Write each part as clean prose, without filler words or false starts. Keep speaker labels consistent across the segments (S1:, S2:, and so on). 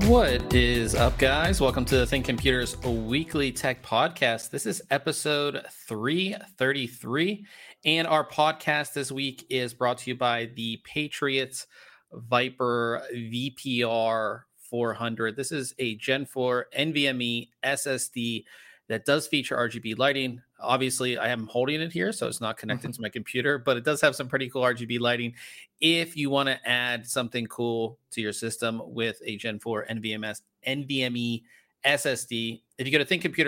S1: What is up, guys? Welcome to the Think Computers Weekly Tech Podcast. This is episode 333, and our podcast this week is brought to you by the Patriot Viper VPR 400. This is a Gen 4 NVMe SSD that does feature RGB lighting. Obviously, I am holding it here, so it's not connected to my computer, but it does have some pretty cool RGB lighting. If you want to add something cool to your system with a Gen 4 NVMe SSD, if you go to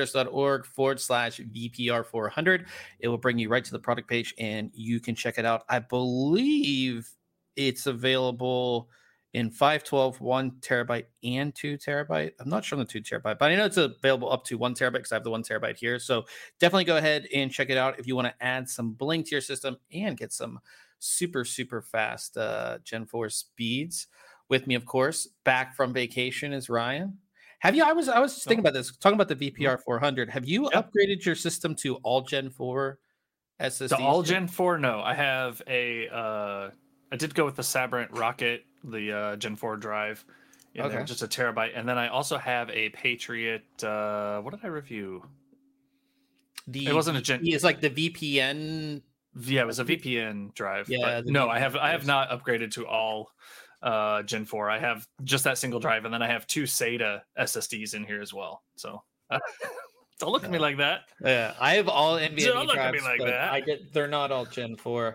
S1: thinkcomputers.org/VPR400, it will bring you right to the product page and you can check it out. I believe it's available in 512, 1 terabyte, and 2 terabyte. I'm not sure on the 2 terabyte, but I know it's available up to 1 terabyte because I have the 1 terabyte here. So definitely go ahead and check it out if you want to add some bling to your system and get some super fast Gen 4 speeds. With me, of course, back from vacation is Ryan. Have you? I was just thinking about this, talking about the VPR 400. Have you upgraded your system to all Gen 4 SSDs?
S2: To all Gen 4? No, I have a. I did go with the Sabrent Rocket, the Gen 4 drive, in there, just a terabyte, and then I also have a Patriot. What did I review? It wasn't a Gen.
S1: It's like the VPN.
S2: Yeah, it was a VPN drive. Yeah, no, I have not upgraded to all Gen 4. I have just that single drive, and then I have 2 SATA SSDs in here as well. So don't look at me like that.
S1: Yeah, I have all NVMe
S2: don't look
S1: drives,
S2: at me like that.
S1: They're not all Gen 4.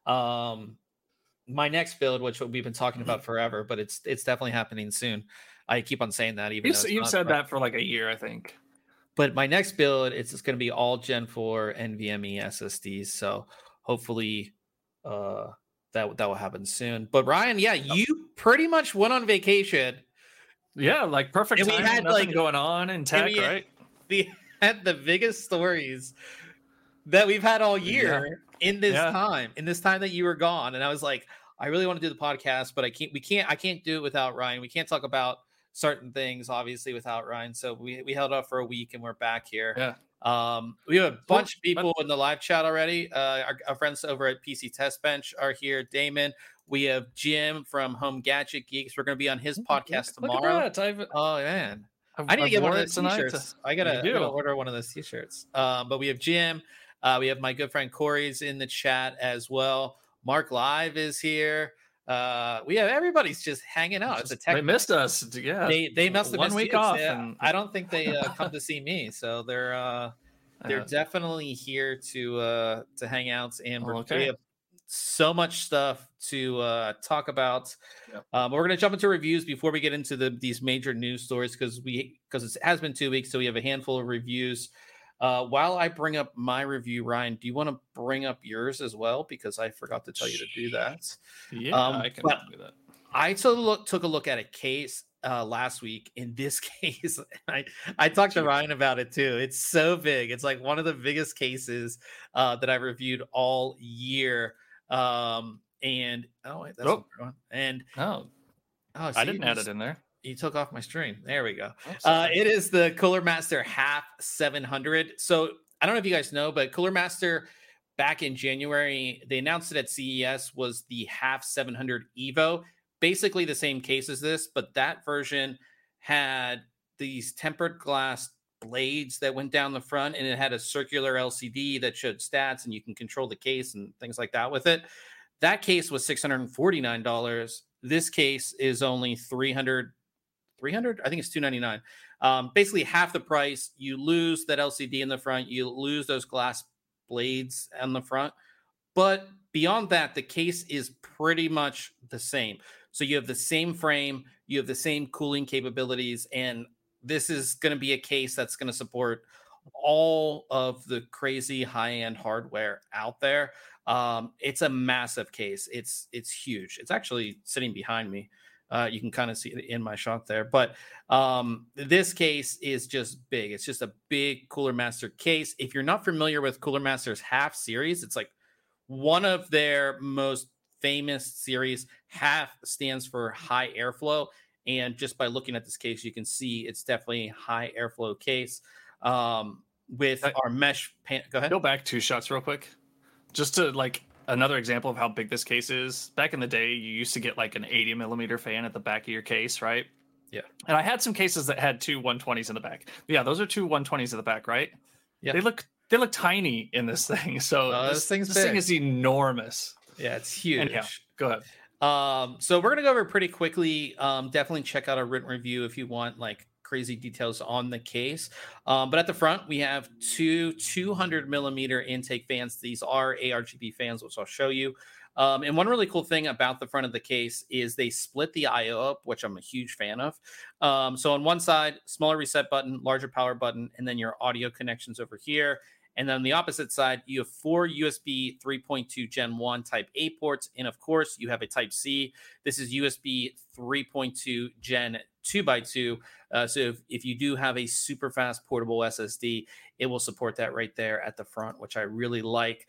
S1: My next build, which we've been talking about forever, but it's definitely happening soon. I keep on saying that, even
S2: you've said that for like a year, I think.
S1: But my next build, it's just going to be all Gen 4 NVMe SSDs. So hopefully that will happen soon. But Ryan, you pretty much went on vacation.
S2: Yeah, like perfect time. We had nothing going on in tech, right?
S1: We had the biggest stories that we've had all year in this time that you were gone. And I was like, I really want to do the podcast, but I can't do it without Ryan. We can't talk about certain things, obviously, without Ryan. So we held off for a week and we're back here.
S2: Yeah.
S1: We have a bunch of people in the live chat already. Our friends over at PC Test Bench are here. Damon. We have Jim from Home Gadget Geeks. We're going to be on his podcast tomorrow.
S2: Look at that.
S1: Oh man. I need to get one of those t-shirts. I gotta order one of those t-shirts. But we have Jim. We have my good friend Corey's in the chat as well. Mark Live is here. We have everybody's just hanging out. It's a tech.
S2: They missed us. Yeah,
S1: they must have
S2: 1 week off. And
S1: I don't think they come to see me, so they're definitely here to hang out. And we have so much stuff to talk about. Yep. We're going to jump into reviews before we get into these major news stories because it has been 2 weeks, so we have a handful of reviews. While I bring up my review, Ryan, do you want to bring up yours as well? Because I forgot to tell you to do that.
S2: Yeah, I can do that.
S1: I took a look at a case last week. In this case, I talked to Ryan about it too. It's so big. It's like one of the biggest cases that I reviewed all year. I didn't
S2: add it in there.
S1: You took off my stream. There we go. It is the Cooler Master Half 700. So I don't know if you guys know, but Cooler Master back in January, they announced it at CES, was the Half 700 Evo. Basically the same case as this, but that version had these tempered glass blades that went down the front, and it had a circular LCD that showed stats, and you can control the case and things like that with it. That case was $649. This case is only $300. I think it's $299. Basically half the price. You lose that LCD in the front. You lose those glass blades on the front. But beyond that, the case is pretty much the same. So you have the same frame. You have the same cooling capabilities. And this is going to be a case that's going to support all of the crazy high-end hardware out there. It's a massive case. It's huge. It's actually sitting behind me. You can kind of see it in my shot there. But this case is just big. It's just a big Cooler Master case. If you're not familiar with Cooler Master's Half series, it's like one of their most famous series. Half stands for high airflow. And just by looking at this case, you can see it's definitely a high airflow case. With our mesh go ahead.
S2: Go back 2 shots real quick. Just to like another example of how big this case is. Back in the day, you used to get like an 80 millimeter fan at the back of your case, right?
S1: Yeah.
S2: And I had some cases that had two 120s in the back. Yeah, those are two 120s in the back, right?
S1: Yeah.
S2: They look tiny in this thing. So this thing is enormous.
S1: Yeah, it's huge.
S2: Anyhow, go ahead.
S1: So we're gonna go over pretty quickly. Definitely check out our written review if you want like crazy details on the case. But at the front, we have two 200 millimeter intake fans. These are ARGB fans, which I'll show you. And one really cool thing about the front of the case is they split the IO up, which I'm a huge fan of. So on one side, smaller reset button, larger power button, and then your audio connections over here. And then on the opposite side, you have 4 USB 3.2 Gen 1 Type A ports. And of course, you have a Type C. This is USB 3.2 Gen 2x2. So if you do have a super fast portable SSD, it will support that right there at the front, which I really like.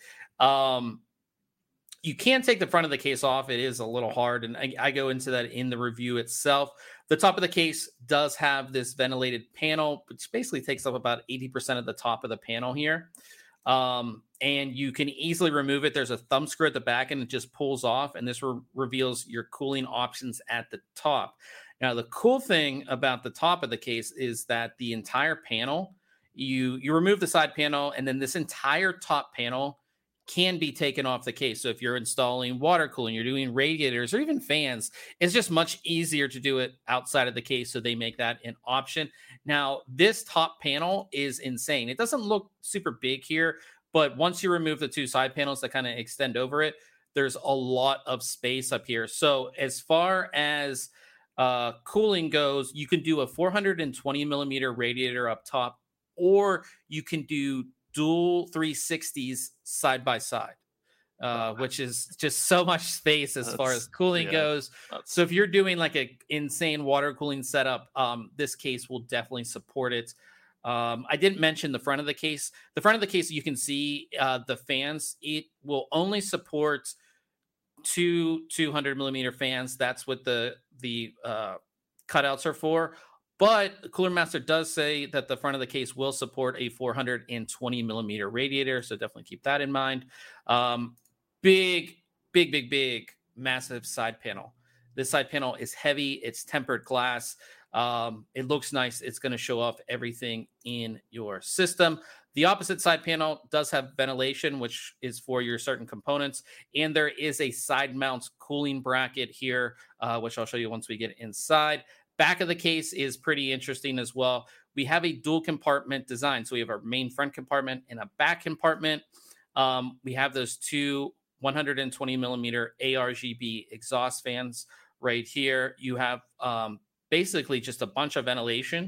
S1: You can take the front of the case off. It is a little hard, and I go into that in the review itself. The top of the case does have this ventilated panel, which basically takes up about 80% of the top of the panel here. And you can easily remove it. There's a thumb screw at the back, and it just pulls off, and this reveals your cooling options at the top. Now, the cool thing about the top of the case is that the entire panel, you remove the side panel, and then this entire top panel can be taken off the case. So if you're installing water cooling, you're doing radiators or even fans, it's just much easier to do it outside of the case. So they make that an option. Now, this top panel is insane. It doesn't look super big here, but once you remove the two side panels that kind of extend over it, there's a lot of space up here. So as far as cooling goes, you can do a 420 millimeter radiator up top, or you can do dual 360s side by side, which is just so much space as far as cooling goes. So if you're doing like an insane water cooling setup, this case will definitely support it. I didn't mention the front of the case. The front of the case, you can see the fans. It will only support two 200 millimeter fans. That's what the cutouts are for. But Cooler Master does say that the front of the case will support a 420 millimeter radiator. So definitely keep that in mind. Big, massive side panel. This side panel is heavy. It's tempered glass. It looks nice. It's going to show off everything in your system. The opposite side panel does have ventilation, which is for your certain components. And there is a side mount cooling bracket here, which I'll show you once we get inside. Back of the case is pretty interesting as well. We have a dual compartment design. So we have our main front compartment and a back compartment. We have those two 120 millimeter ARGB exhaust fans right here. You have basically just a bunch of ventilation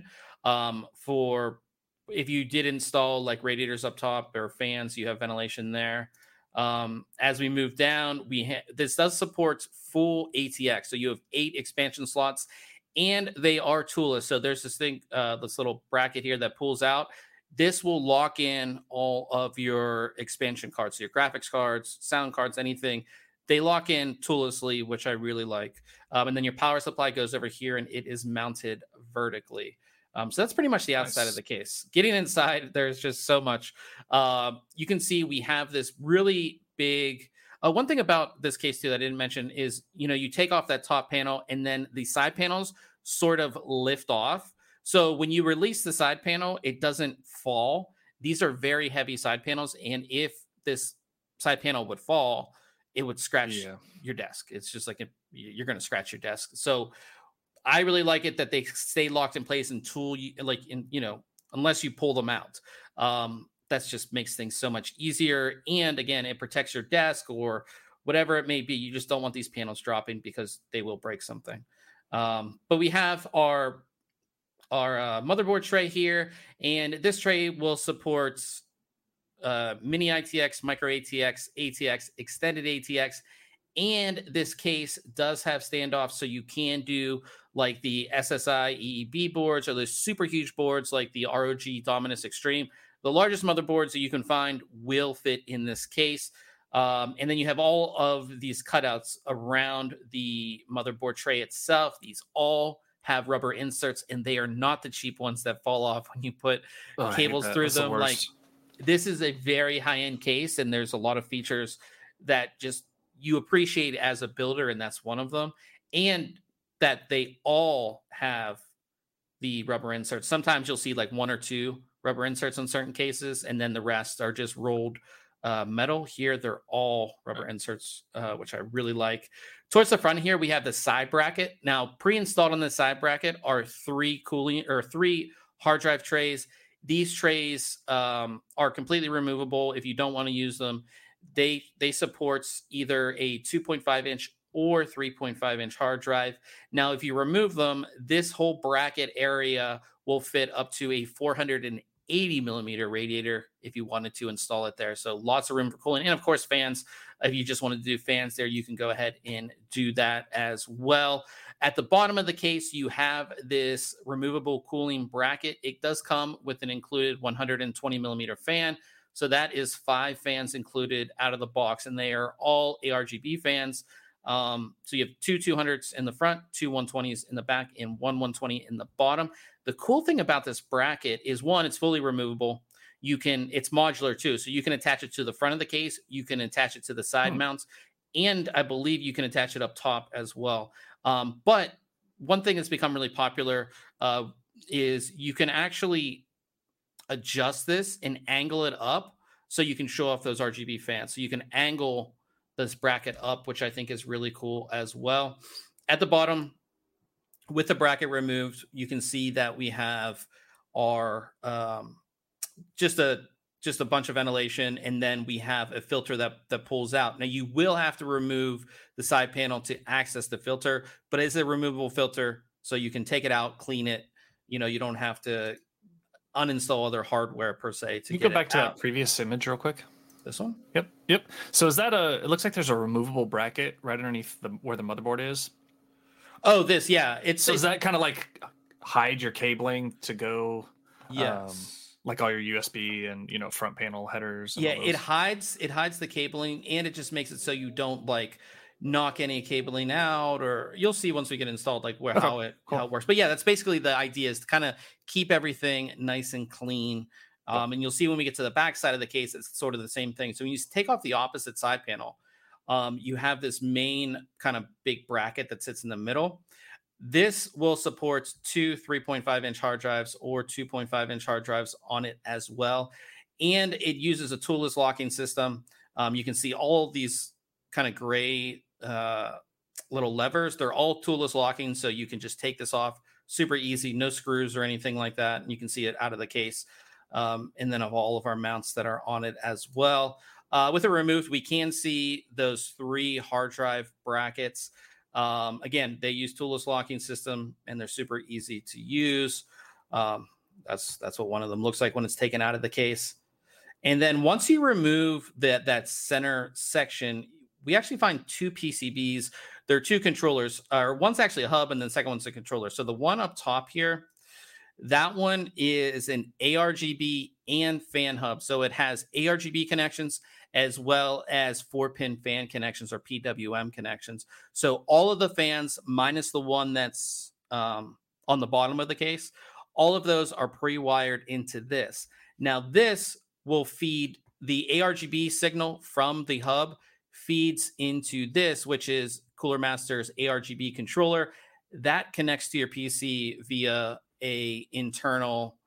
S1: for if you did install like radiators up top or fans, you have ventilation there. As we move down, this does support full ATX. So you have 8 expansion slots. And they are toolless. So there's this thing, this little bracket here that pulls out. This will lock in all of your expansion cards, so your graphics cards, sound cards, anything. They lock in toollessly, which I really like. And then your power supply goes over here, and it is mounted vertically. So that's pretty much the outside of the case. Getting inside, there's just so much. You can see we have this really big. One thing about this case too that I didn't mention is, you take off that top panel and then the side panels sort of lift off. So when you release the side panel, it doesn't fall. These are very heavy side panels. And if this side panel would fall, it would scratch your desk. It's just like you're going to scratch your desk. So I really like it that they stay locked in place and unless you pull them out. That just makes things so much easier. And again, it protects your desk or whatever it may be. You just don't want these panels dropping because they will break something. But we have our motherboard tray here, and this tray will support mini ITX, micro ATX, ATX, extended ATX. And this case does have standoffs, so you can do like the SSI EEB boards or the super huge boards like the ROG Dominus Extreme. The largest motherboards that you can find will fit in this case. And then you have all of these cutouts around the motherboard tray itself. These all have rubber inserts, and they are not the cheap ones that fall off when you put cables through them. Like, this is a very high-end case, and there's a lot of features that just you appreciate as a builder, and that's one of them. And that they all have the rubber inserts. Sometimes you'll see like 1 or 2 rubber inserts in certain cases, and then the rest are just rolled metal. Here, they're all rubber inserts, which I really like. Towards the front here, we have the side bracket. Now, pre-installed on the side bracket are 3 hard drive trays. These trays are completely removable if you don't want to use them. They supports either a 2.5-inch or 3.5-inch hard drive. Now, if you remove them, this whole bracket area will fit up to a 480 millimeter radiator if you wanted to install it there. So lots of room for cooling. And of course, fans. If you just wanted to do fans there, you can go ahead and do that as well. At the bottom of the case, you have this removable cooling bracket. It does come with an included 120 millimeter fan. So that is 5 fans included out of the box, and they are all ARGB fans. So you have 2 200s in the front, 2 120s in the back, and 1 120 in the bottom. The cool thing about this bracket is, one, it's fully removable. It's modular too. So you can attach it to the front of the case. You can attach it to the side mounts. And I believe you can attach it up top as well. But one thing that's become really popular is you can actually adjust this and angle it up so you can show off those RGB fans. So you can angle this bracket up, which I think is really cool as well. At the bottom, with the bracket removed, you can see that we have our just a bunch of ventilation, and then we have a filter that pulls out. Now, you will have to remove the side panel to access the filter, but it's a removable filter, so you can take it out, clean it. You don't have to uninstall other hardware per se.
S2: Can you go back to that previous image real quick?
S1: This one?
S2: Yep. So is that it looks like there's a removable bracket right underneath where the motherboard is.
S1: Oh, this, yeah.
S2: Does that kind of like hide your cabling to go?
S1: Yes.
S2: Like all your USB and front panel headers.
S1: Yeah, it hides the cabling, and it just makes it so you don't like knock any cabling out, or you'll see once we get installed how it works. But yeah, that's basically the idea, is to kind of keep everything nice and clean. And you'll see when we get to the back side of the case, it's sort of the same thing. So when you take off the opposite side panel, you have this main kind of big bracket that sits in the middle. This will support 2 3.5-inch hard drives or 2.5-inch hard drives on it as well. And it uses a toolless locking system. You can see all of these kind of gray little levers. They're all toolless locking, so you can just take this off. Super easy, no screws or anything like that. And you can see it out of the case. And then of all of our mounts that are on it as well. With it removed, we can see those 3 hard drive brackets. Again, they use toolless locking system, and they're super easy to use. That's what one of them looks like when it's taken out of the case. And then once you remove that center section, we actually find 2 PCBs. There are 2 controllers. One's actually a hub, and then the second one's a controller. So the one up top here, that one is an ARGB and fan hub. So it has ARGB connections as well as 4-pin fan connections, or PWM connections. So all of the fans, minus the one that's on the bottom of the case, all of those are pre-wired into this. Now, this will feed the ARGB signal from the hub, feeds into this, which is Cooler Master's ARGB controller. That connects to your PC via a internal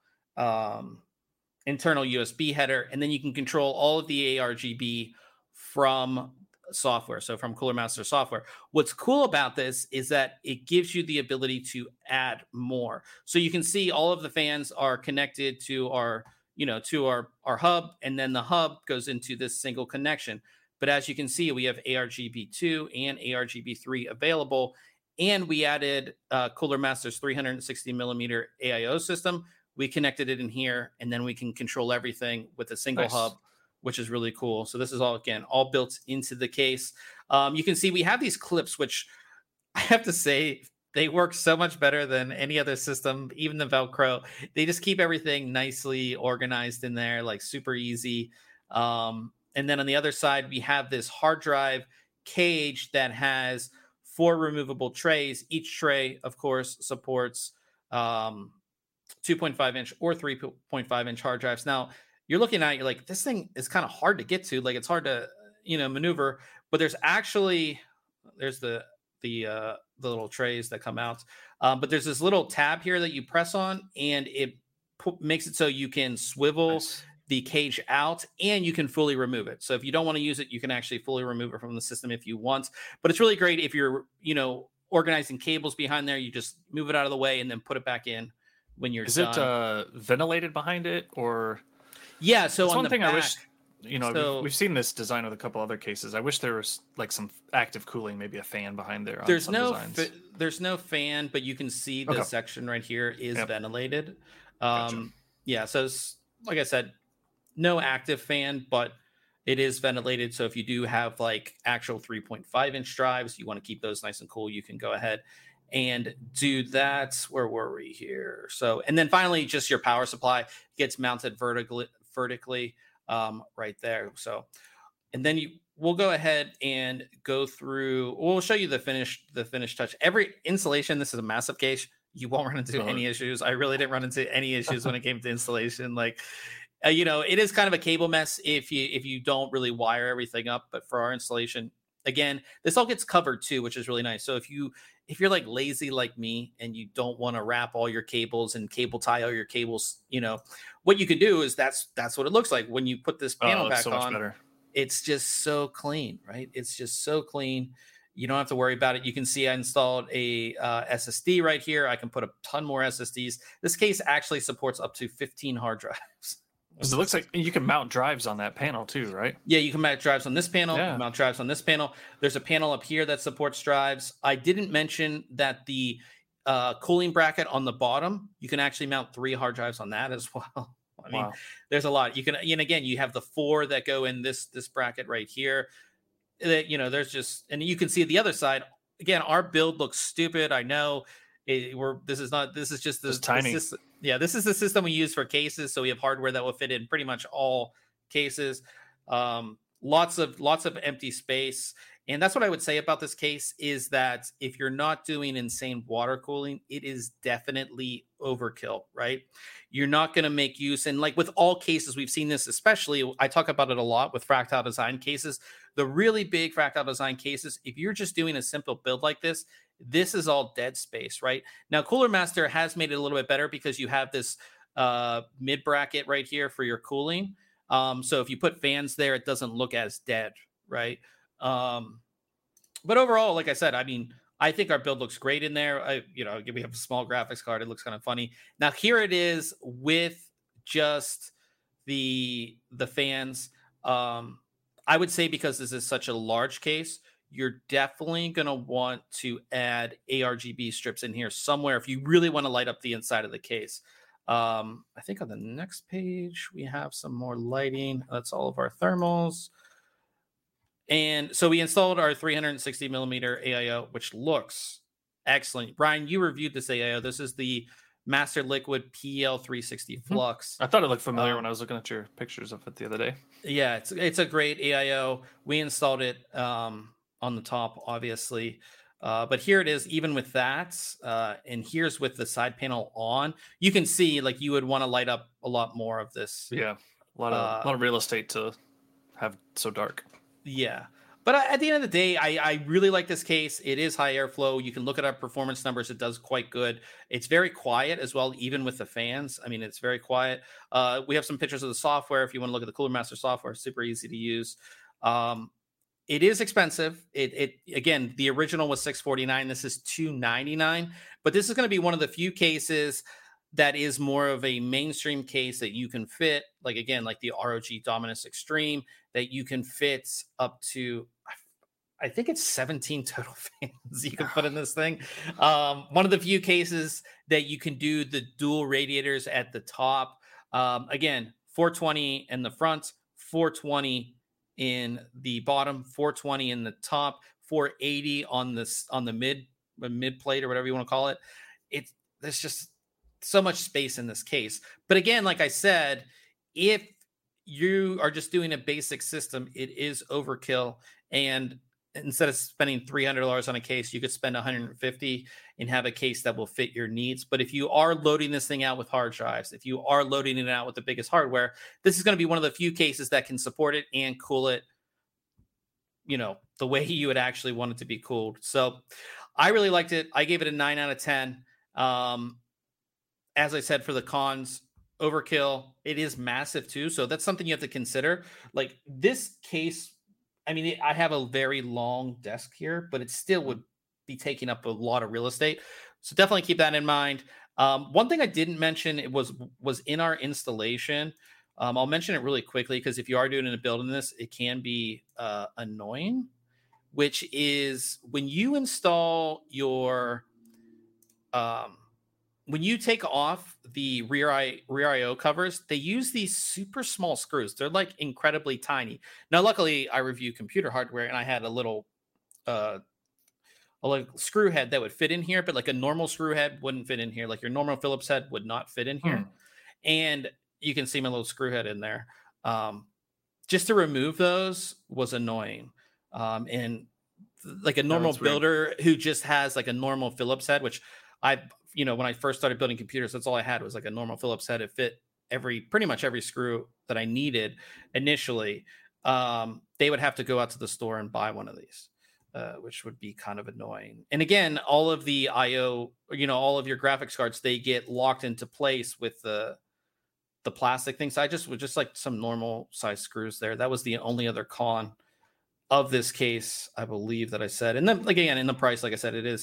S1: USB header, and then you can control all of the ARGB from software, so from Cooler Master software. What's cool about this is that it gives you the ability to add more. So you can see all of the fans are connected to our hub, and then the hub goes into this single connection. But as you can see, we have ARGB2 and ARGB3 available. And we added Cooler Master's 360 millimeter AIO system. We connected it in here, and then we can control everything with a single hub, which is really cool. So this is all built into the case. You can see we have these clips, which I have to say, they work so much better than any other system, even the Velcro. They just keep everything nicely organized in there, like super easy. And then on the other side, we have this hard drive cage that has 4 removable trays. Each tray, of course, supports 2.5-inch or 3.5-inch hard drives. Now, you're looking at it, you're like, this thing is kind of hard to get to. Like, it's hard to, maneuver. But there's the the little trays that come out. But there's this little tab here that you press on, and it makes it so you can swivel the cage out, and you can fully remove it. So if you don't want to use it, you can actually fully remove it from the system if you want. But it's really great if you're, organizing cables behind there. You just move it out of the way and then put it back in when you're done.
S2: Is it ventilated behind it, or?
S1: Yeah. So
S2: that's
S1: on
S2: one
S1: the
S2: thing
S1: back,
S2: I wish. We've seen this design with a couple other cases. I wish there was like some active cooling, maybe a fan behind there.
S1: There's no fan, but you can see the section right here is ventilated.
S2: Gotcha.
S1: Yeah. So like I said, no active fan, but it is ventilated. So if you do have like actual 3.5 inch drives, you want to keep those nice and cool, you can go ahead and do that. Where were we here? So, and then finally, just your power supply gets mounted vertically right there. So, and then we'll go ahead and go through, we'll show you the finished touch. Every installation, this is a massive case. You won't run into any issues. I really didn't run into any issues when it came to installation. Like, it is kind of a cable mess if you don't really wire everything up. But for our installation, again, this all gets covered too, which is really nice. So if you're like lazy like me and you don't want to wrap all your cables and cable tie all your cables, what you can do is that's what it looks like when you put this panel back on. Better. It's just so clean, right? It's just so clean. You don't have to worry about it. You can see I installed a SSD right here. I can put a ton more SSDs. This case actually supports up to 15 hard drives.
S2: It looks like you can mount drives on that panel too, right?
S1: Yeah, you can mount drives on this panel. Yeah. You can mount drives on this panel. There's a panel up here that supports drives. I didn't mention that the cooling bracket on the bottom, you can actually mount 3 hard drives on that as well. I mean, there's a lot. You can, and again, you have the 4 that go in this bracket right here. There's just, and you can see the other side. Again, our build looks stupid. I know. This is just this
S2: tiny.
S1: This is the system we use for cases. So we have hardware that will fit in pretty much all cases. Lots of empty space. And that's what I would say about this case is that if you're not doing insane water cooling, it is definitely overkill, right? You're not going to make use. And like with all cases, we've seen this, especially, I talk about it a lot with Fractile Design cases, the really big Fractile Design cases, if you're just doing a simple build like this is all dead space, right? Now, Cooler Master has made it a little bit better because you have this mid bracket right here for your cooling. So if you put fans there, it doesn't look as dead, right? But overall, like I said, I mean, I think our build looks great in there. We have a small graphics card. It looks kind of funny. Now here it is with just the fans. I would say because this is such a large case, you're definitely going to want to add ARGB strips in here somewhere if you really want to light up the inside of the case. I think on the next page, we have some more lighting. That's all of our thermals. And so we installed our 360 millimeter AIO, which looks excellent. Brian, you reviewed this AIO. This is the Master Liquid PL360 Flux.
S2: I thought it looked familiar when I was looking at your pictures of it the other day.
S1: Yeah, it's a great AIO. We installed it on the top, obviously. But here it is, even with that. And here's with the side panel on. You can see like you would want to light up a lot more of this.
S2: Yeah, a lot of real estate to have so dark.
S1: Yeah. But at the end of the day, I really like this case. It is high airflow. You can look at our performance numbers. It does quite good. It's very quiet as well, even with the fans. I mean, it's very quiet. We have some pictures of the software. If you want to look at the Cooler Master software, super easy to use. It is expensive. It again, the original was $649. This is $299. But this is going to be one of the few cases that is more of a mainstream case that you can fit, like again, like the ROG Dominus Extreme, that you can fit up to, I think it's 17 total fans you can put in this thing. One of the few cases that you can do the dual radiators at the top. Again, 420 in the front, 420 in the bottom, 420 in the top, 480 on the mid plate or whatever you want to call it. There's just so much space in this case. But again, like I said, if you are just doing a basic system, it is overkill. And instead of spending $300 on a case, you could spend $150 and have a case that will fit your needs. But if you are loading this thing out with hard drives, if you are loading it out with the biggest hardware, this is going to be one of the few cases that can support it and cool it, the way you would actually want it to be cooled. So I really liked it. I gave it a 9 out of 10. As I said, for the cons, overkill. It is massive too, so that's something you have to consider. Like this case, I mean, I have a very long desk here, but it still would be taking up a lot of real estate. So definitely keep that in mind. One thing I didn't mention, it was in our installation. I'll mention it really quickly because if you are doing a build in this, it can be annoying. Which is when you install your when you take off the rear IO covers, they use these super small screws. They're like incredibly tiny. Now, luckily, I review computer hardware, and I had a little screw head that would fit in here, but like a normal screw head wouldn't fit in here. Like your normal Phillips head would not fit in here. And you can see my little screw head in there. Just to remove those was annoying. And like a normal builder who just has like a normal Phillips head, which when I first started building computers, that's all I had was like a normal Phillips head. It fit pretty much every screw that I needed initially. They would have to go out to the store and buy one of these, which would be kind of annoying. And again, all of the IO, all of your graphics cards, they get locked into place with the plastic thing. So I just like some normal size screws there. That was the only other con of this case, I believe, that I said. And then again, in the price, like I said, it is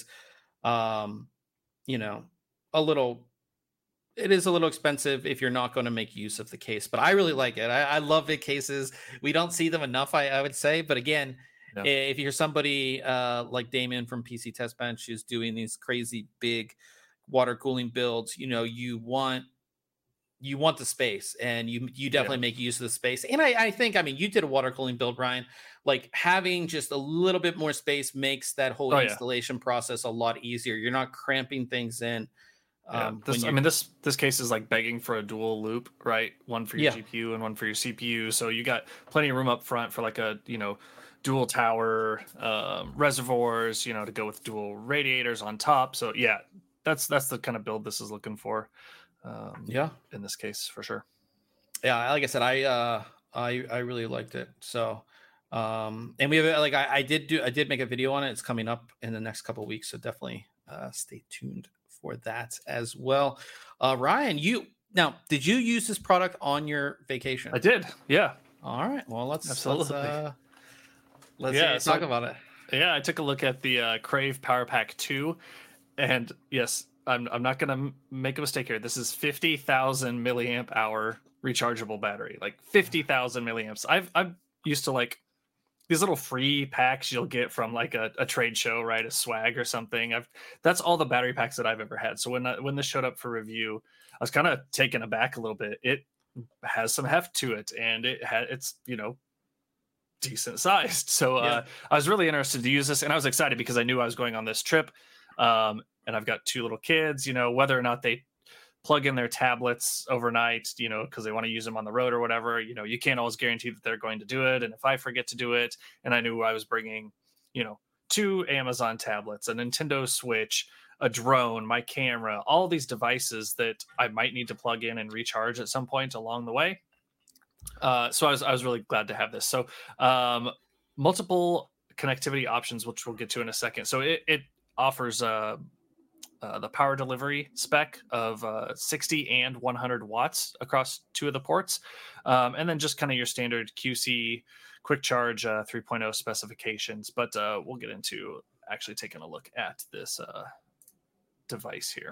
S1: it is a little expensive if you're not going to make use of the case, but I really like it. I love big cases. We don't see them enough, I would say. But again, if you're somebody like Damon from PC Test Bench who's doing these crazy big water cooling builds, you want the space, and you definitely make use of the space. And I think, you did a water cooling build, Ryan. Like having just a little bit more space makes that whole installation process a lot easier. You're not cramping things in.
S2: This case is like begging for a dual loop, right? One for your GPU and one for your CPU. So you got plenty of room up front for like a, dual tower reservoirs, to go with dual radiators on top. So yeah, that's the kind of build this is looking for. In this case, for sure.
S1: Yeah, like I said, I really liked it. So, and we have I did make a video on it. It's coming up in the next couple of weeks, so definitely stay tuned for that as well. Ryan, did you use this product on your vacation?
S2: I did. Yeah.
S1: All right. Well, let's
S2: talk
S1: about it.
S2: Yeah, I took a look at the Crave Power Pack 2, and yes, I'm not going to make a mistake here. This is 50,000 milliamp hour rechargeable battery, like 50,000 milliamps. I'm used to like these little free packs you'll get from like a trade show, right? A swag or something. That's all the battery packs that I've ever had. So when this showed up for review, I was kind of taken aback a little bit. It has some heft to it, and it's decent sized. So I was really interested to use this, and I was excited because I knew I was going on this trip. And I've got 2 little kids, whether or not they plug in their tablets overnight, because they want to use them on the road or whatever, you can't always guarantee that they're going to do it. And if I forget to do it, and I knew I was bringing, 2 Amazon tablets, a Nintendo Switch, a drone, my camera, all these devices that I might need to plug in and recharge at some point along the way. So I was really glad to have this. So multiple connectivity options, which we'll get to in a second. So it offers the power delivery spec of 60 and 100 watts across 2 of the ports. And then just kind of your standard QC quick charge 3.0 specifications. But we'll get into actually taking a look at this device here.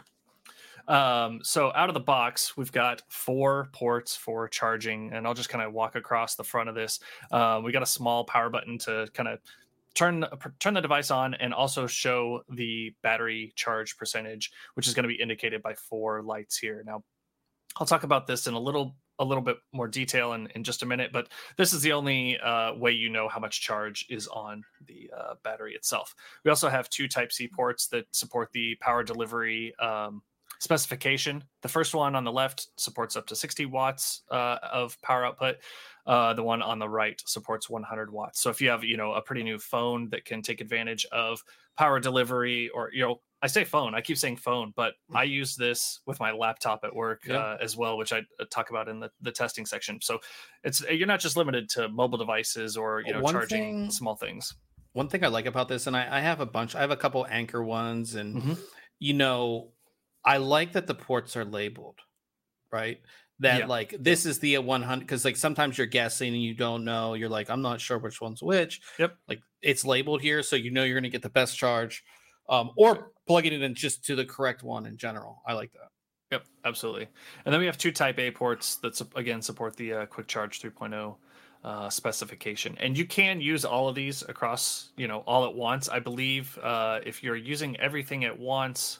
S2: So out of the box, we've got 4 ports for charging, and I'll just kind of walk across the front of this. We got a small power button to kind of turn the device on and also show the battery charge percentage, which is going to be indicated by 4 lights here. Now, I'll talk about this in a little bit more detail in just a minute, but this is the only way how much charge is on the battery itself. We also have 2 Type-C ports that support the power delivery specification. The first one on the left supports up to 60 watts of power output. The one on the right supports 100 watts. So if you have, a pretty new phone that can take advantage of power delivery, or, I say phone, I keep saying phone, but I use this with my laptop at work as well, which I talk about in the testing section. So you're not just limited to mobile devices or, charging small things.
S1: one thing I like about this, and I have a bunch. I have a couple Anker ones, and
S2: Mm-hmm.
S1: you know, I like that the ports are labeled, right? That
S2: Yeah.
S1: like this is the 100, because like sometimes you're guessing and you don't know. You're like, I'm not sure which one's which.
S2: Yep.
S1: Like it's labeled here, so you know you're going to get the best charge, or plugging it in just to the correct one in general. I like that.
S2: Yep, absolutely. And then we have two Type A ports that again support the Quick Charge 3.0 specification, and you can use all of these across, all at once. I believe if you're using everything at once,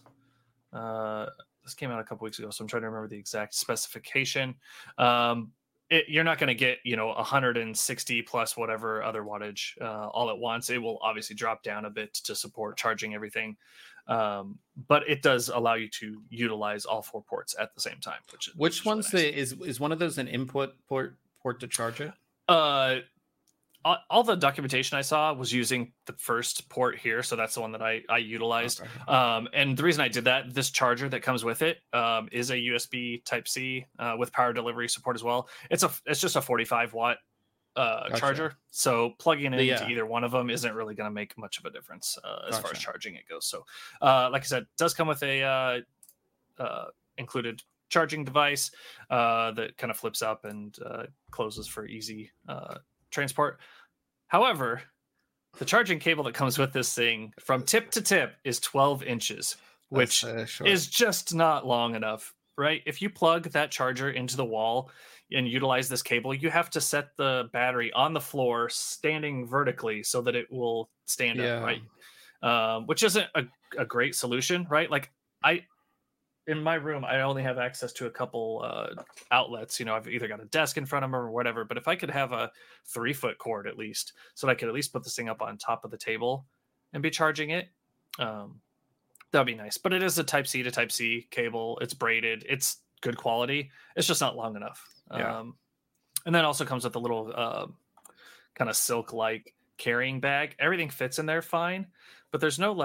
S2: this came out a couple weeks ago, so I'm trying to remember the exact specification. You're not going to get 160 plus whatever other wattage all at once. It will obviously drop down a bit to support charging everything, but it does allow you to utilize all 4 ports at the same time.
S1: Which one's
S2: really nice.
S1: is one of those an input port to charge it?
S2: All the documentation I saw was using the first port here, so that's the one that I utilized. Okay. And the reason I did that, this charger that comes with it is a USB Type C with power delivery support as well. It's just a 45 watt charger, so plugging it into either one of them isn't really going to make much of a difference as far as charging it goes. So, like I said, it does come with a included charging device that kind of flips up and closes for easy transport. However, the charging cable that comes with this thing from tip to tip is 12 inches, which is just not long enough, right? If you plug that charger into the wall and utilize this cable, you have to set the battery on the floor standing vertically so that it will stand up, right? Which isn't a great solution, right? Like in my room, I only have access to a couple outlets. I've either got a desk in front of them or whatever. But if I could have a 3-foot cord at least, so that I could at least put this thing up on top of the table and be charging it, that'd be nice. But it is a Type C to Type C cable. It's braided. It's good quality. It's just not long enough. Yeah. And then also comes with a little kind of silk-like carrying bag. Everything fits in there fine, but there's no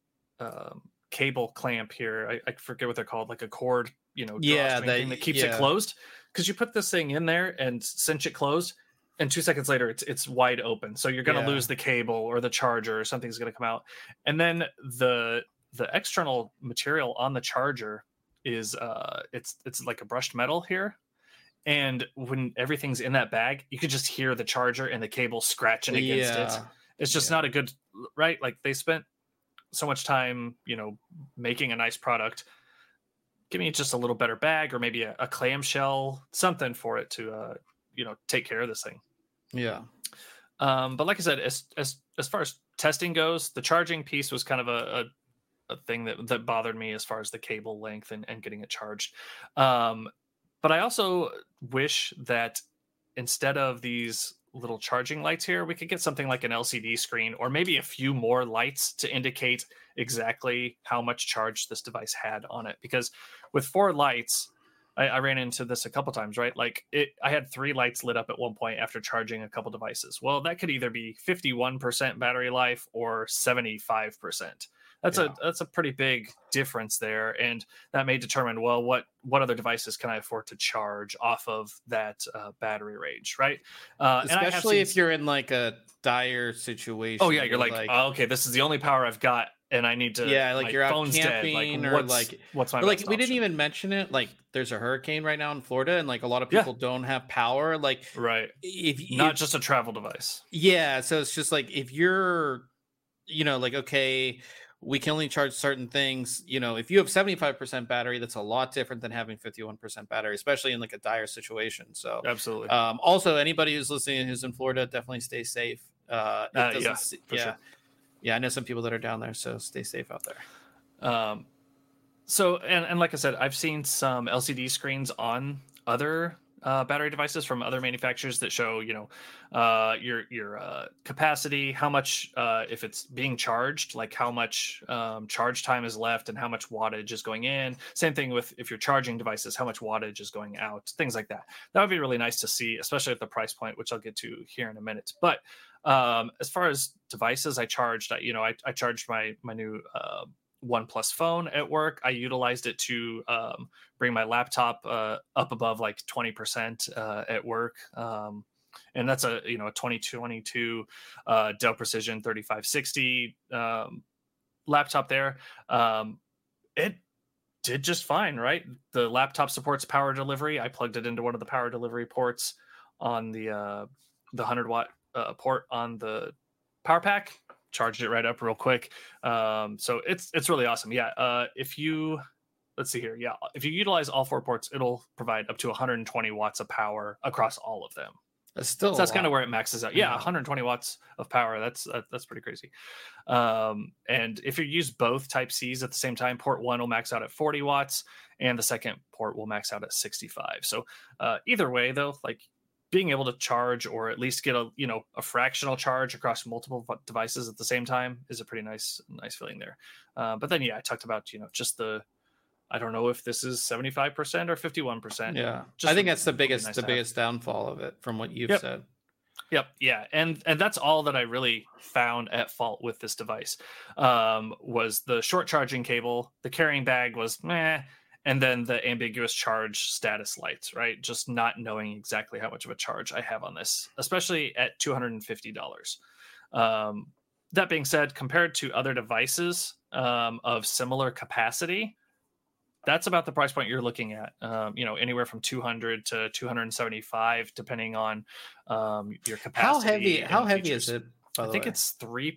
S2: cable clamp here. I forget what they're called, like a cord, thing that keeps it closed. Because you put this thing in there and cinch it closed, and 2 seconds later it's wide open. So you're going to lose the cable or the charger, or something's going to come out. And then the external material on the charger is it's like a brushed metal here. And when everything's in that bag, you could just hear the charger and the cable scratching against it. It's just not a good, right? Like they spent so much time, making a nice product. Give me just a little better bag, or maybe a clamshell, something for it to, take care of this thing.
S1: Yeah.
S2: But like I said, as far as testing goes, the charging piece was kind of a thing that bothered me as far as the cable length and getting it charged. But I also wish that instead of these little charging lights here, we could get something like an LCD screen, or maybe a few more lights to indicate exactly how much charge this device had on it. Because with 4 lights, I ran into this a couple times, right? Like I had 3 lights lit up at one point after charging a couple devices. Well, that could either be 51% battery life or 75%. That's a pretty big difference there, and that may determine, well, what other devices can I afford to charge off of that battery range, right?
S1: Especially if you're in like a dire situation.
S2: Oh yeah, you're like, oh, okay, this is the only power I've got, and I need to.
S1: Yeah, like you're out camping,
S2: or what's my
S1: like we didn't even mention it. Like there's a hurricane right now in Florida, and like a lot of people don't have power. Like
S2: if not just a travel device.
S1: Yeah, so it's just like if you're, like okay, we can only charge certain things. If you have 75% battery, that's a lot different than having 51% battery, especially in like a dire situation. So
S2: absolutely.
S1: Also, anybody who's listening who's in Florida, definitely stay safe.
S2: Sure.
S1: Yeah, I know some people that are down there, so stay safe out there.
S2: So and like I said, I've seen some LCD screens on other battery devices from other manufacturers that show, your capacity, how much, if it's being charged, like how much charge time is left and how much wattage is going in. Same thing with if you're charging devices, how much wattage is going out, things like that. That would be really nice to see, especially at the price point, which I'll get to here in a minute. But as far as devices, I charged, I charged my new OnePlus phone at work. I utilized it to bring my laptop up above like 20% at work. and that's a 2022 Dell Precision 3560 laptop there. It did just fine, right? The laptop supports power delivery. I plugged it into one of the power delivery ports on the 100-watt port on the power pack. Charged it right up real quick. So it's really awesome. Yeah. Let's see here. Yeah. If you utilize all 4 ports, it'll provide up to 120 watts of power across all of them. That's kind of where it maxes out. Yeah, 120 watts of power. That's pretty crazy. And if you use both Type C's at the same time, port 1 will max out at 40 watts, and the second port will max out at 65. So either way, though, like being able to charge or at least get a fractional charge across multiple devices at the same time is a pretty nice feeling there. But then I talked about just I don't know if this is 75% or 51%.
S1: Yeah, I think that's the biggest downfall of it from what you've said.
S2: Yep. Yeah. And that's all that I really found at fault with this device was the short charging cable. The carrying bag was meh. And then the ambiguous charge status lights, right? Just not knowing exactly how much of a charge I have on this, especially at $250. That being said, compared to other devices of similar capacity, that's about the price point you're looking at. Anywhere from 200 to 275, depending on your capacity.
S1: How heavy is it?
S2: I think it's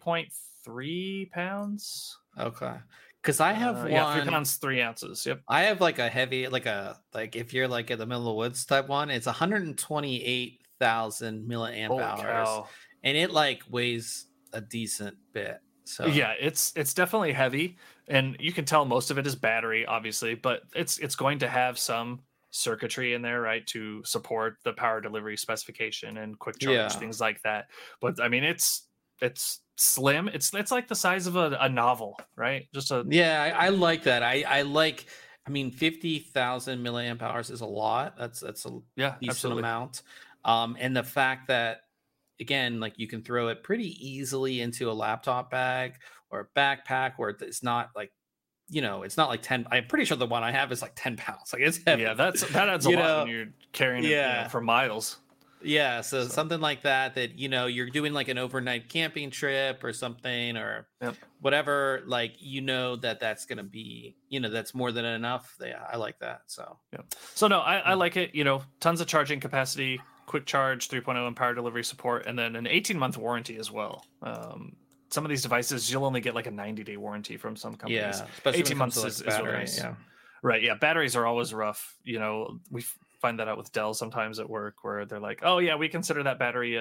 S2: 3.3 pounds.
S1: Okay, because I have
S2: 3 pounds 3 ounces. Yep.
S1: I have like a heavy, like if you're like in the middle of the woods type one, it's 128,000 milliamp hours, and it like weighs a decent bit. So
S2: yeah, it's definitely heavy, and you can tell most of it is battery, obviously, but it's going to have some circuitry in there, right, to support the power delivery specification and quick charge, things like that. But I mean, it's slim. It's like the size of a novel, right?
S1: I like that. I like. I mean, 50,000 milliamp hours is a lot. That's a decent amount. And the fact that, again, like you can throw it pretty easily into a laptop bag or a backpack where it's not like, it's not like 10. I'm pretty sure the one I have is like 10 pounds. Like it's heavy.
S2: Yeah, that adds a lot when you're carrying it for miles.
S1: Yeah, so something like that you're doing like an overnight camping trip or something or whatever, like that's going to be, that's more than enough. Yeah, I like that. So
S2: no, I like it. Tons of charging capacity, quick charge, 3.0 and power delivery support, and then an 18-month warranty as well. Some of these devices, you'll only get like a 90-day warranty from some companies.
S1: Yeah,
S2: 18 months is really nice. Yeah. Right, yeah, batteries are always rough. We find that out with Dell sometimes at work where they're like, oh yeah, we consider that battery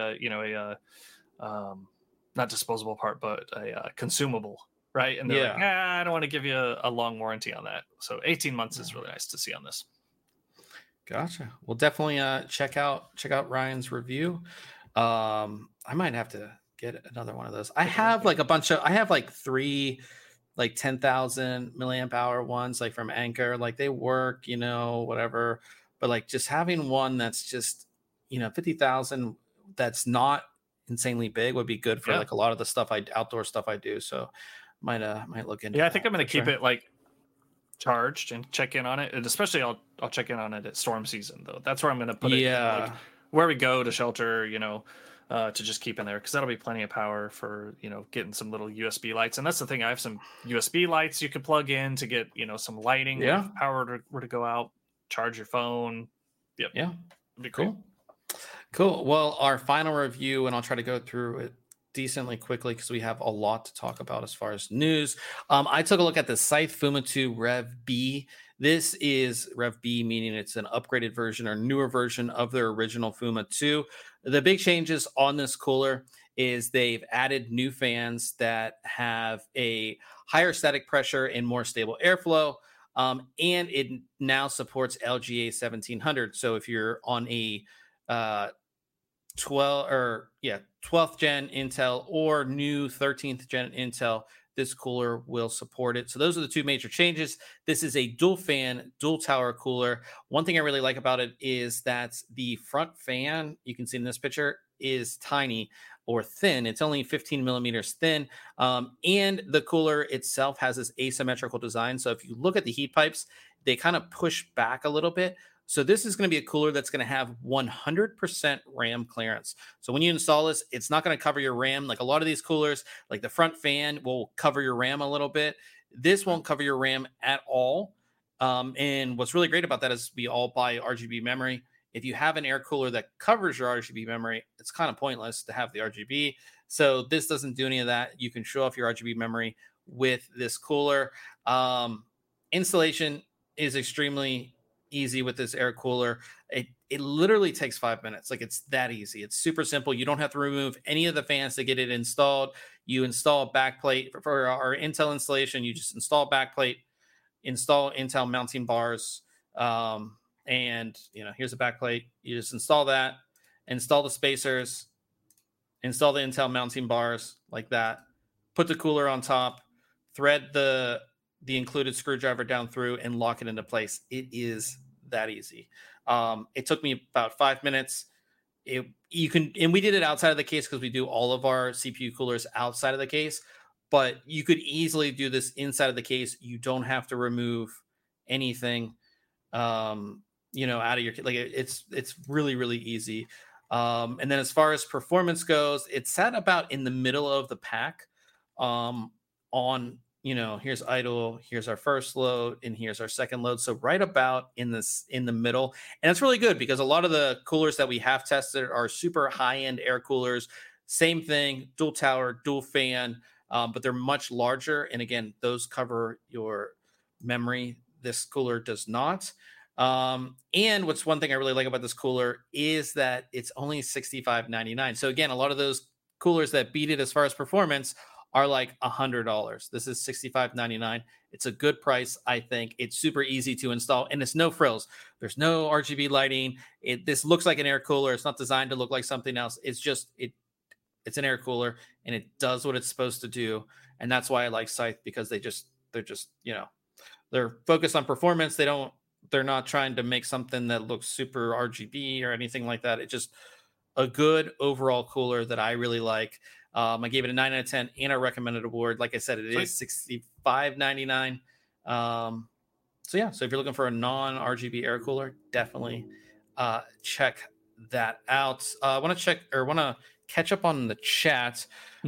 S2: not disposable part, but a consumable, right? And they're like, I don't want to give you a long warranty on that. So 18 months is really nice to see on this.
S1: Gotcha. Well, definitely check out Ryan's review. I might have to get another one of those. I have like like 3 like 10,000 milliamp hour ones, like from Anker. Like they work, whatever. But like just having one that's just 50,000 that's not insanely big would be good for like a lot of the outdoor stuff I do. So might look into.
S2: Yeah, I think I'm gonna keep it like charged and check in on it, and especially I'll check in on it at storm season though. That's where I'm gonna put it. Like, where we go to shelter, to just keep in there, because that'll be plenty of power for getting some little USB lights. And that's the thing, I have some USB lights you could plug in to get some lighting. If power were to go out, charge your phone. It'd be
S1: cool. Well, our final review, and I'll try to go through it decently quickly because we have a lot to talk about as far as news. I took a look at the Scythe Fuma 2 Rev B. This is Rev B, meaning it's an upgraded version or newer version of their original Fuma 2. The big changes on this cooler is they've added new fans that have a higher static pressure and more stable airflow. And it now supports LGA 1700. So if you're on a 12th gen Intel or new 13th gen Intel, this cooler will support it. So those are the two major changes. This is a dual fan, dual tower cooler. One thing I really like about it is that the front fan, you can see in this picture, is tiny or thin. It's only 15 millimeters thin. And the cooler itself has this asymmetrical design. So if you look at the heat pipes, they kind of push back a little bit, So this is going to be a cooler that's going to have 100% RAM clearance. So when you install this, it's not going to cover your RAM. Like a lot of these coolers, like the front fan will cover your RAM a little bit. This won't cover your RAM at all. And what's really great about that is we all buy RGB memory. If you have an air cooler that covers your RGB memory, it's kind of pointless to have the RGB. So this doesn't do any of that. You can show off your RGB memory with this cooler. Installation is extremely easy with this air cooler. It literally takes 5 minutes. Like, it's that easy. It's super simple. You don't have to remove any of the fans to get it installed. You install a backplate for our Intel installation. You just install a backplate, install Intel mounting bars, and here's a backplate. You just install that, install the spacers, install the Intel mounting bars like that, put the cooler on top, thread the included screwdriver down through, and lock it into place. It is that easy. It took me about 5 minutes. And we did it outside of the case because we do all of our CPU coolers outside of the case, but you could easily do this inside of the case. You don't have to remove anything, out of your, like, it's really, really easy. And then as far as performance goes, it's sat about in the middle of the pack, here's idle, here's our first load, and here's our second load. So right about in the middle. And it's really good because a lot of the coolers that we have tested are super high-end air coolers. Same thing, dual tower, dual fan, but they're much larger. And again, those cover your memory. This cooler does not. And what's one thing I really like about this cooler is that it's only $65.99. So again, a lot of those coolers that beat it as far as performance are like $100. This is $65.99. It's a good price, I think. It's super easy to install, and it's no frills. There's no RGB lighting. This looks like an air cooler. It's not designed to look like something else. It's just it's an air cooler, and it does what it's supposed to do. And that's why I like Scythe, because they're just they're focused on performance. They're not trying to make something that looks super RGB or anything like that. It's just a good overall cooler that I really like. I gave it a 9 out of 10, and I recommended award. Like I said, it is $65.99. So if you're looking for a non-RGB air cooler, definitely check that out. I want to catch up on the chat.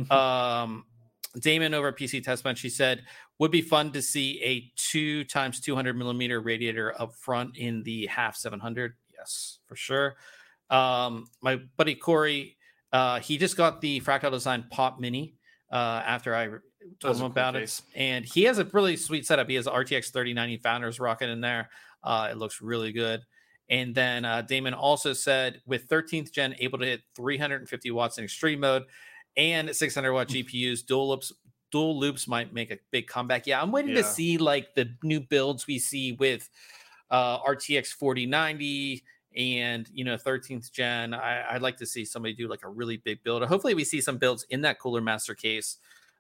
S1: Damon over at PC Test Bench, she said, would be fun to see a 2x 200 millimeter radiator up front in the half 700. Yes, for sure. My buddy Corey, he just got the Fractal Design Pop Mini after I told him about it. And he has a really sweet setup. He has RTX 3090 Founders rocket in there. It looks really good. And then Damon also said, with 13th gen able to hit 350 watts in extreme mode and 600 watt GPUs, dual loops might make a big comeback. Yeah, I'm waiting to see like the new builds we see with RTX 4090 and 13th gen. I'd like to see somebody do like a really big build. Hopefully we see some builds in that Cooler Master case,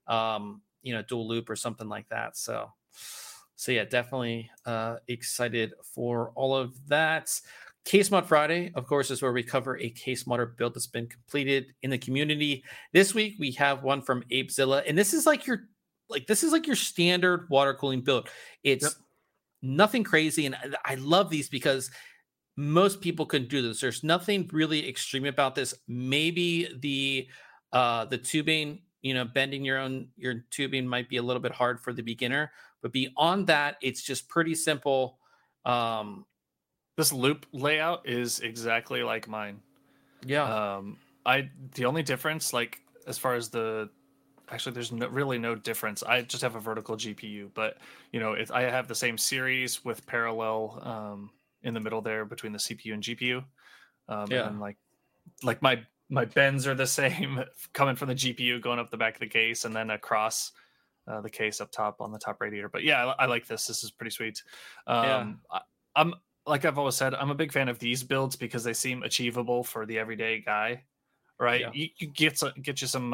S1: dual loop or something like that. So yeah, definitely excited for all of that. Case Mod Friday, of course, is where we cover a case modder build that's been completed in the community. This week we have one from Apezilla, and this is like your standard water cooling build. It's nothing crazy, and I love these because most people can do this. There's nothing really extreme about this. Maybe the tubing, bending your tubing might be a little bit hard for the beginner, but beyond that, it's just pretty simple.
S2: This loop layout is exactly like mine.
S1: Yeah.
S2: The only difference, like as far as there's really no difference. I just have a vertical GPU, but I have the same series with parallel in the middle there between the CPU and GPU. And like my bends are the same coming from the GPU going up the back of the case and then across the case up top on the top radiator. But yeah, I like this. This is pretty sweet. I'm like I've always said, I'm a big fan of these builds because they seem achievable for the everyday guy, right? Yeah. You get you some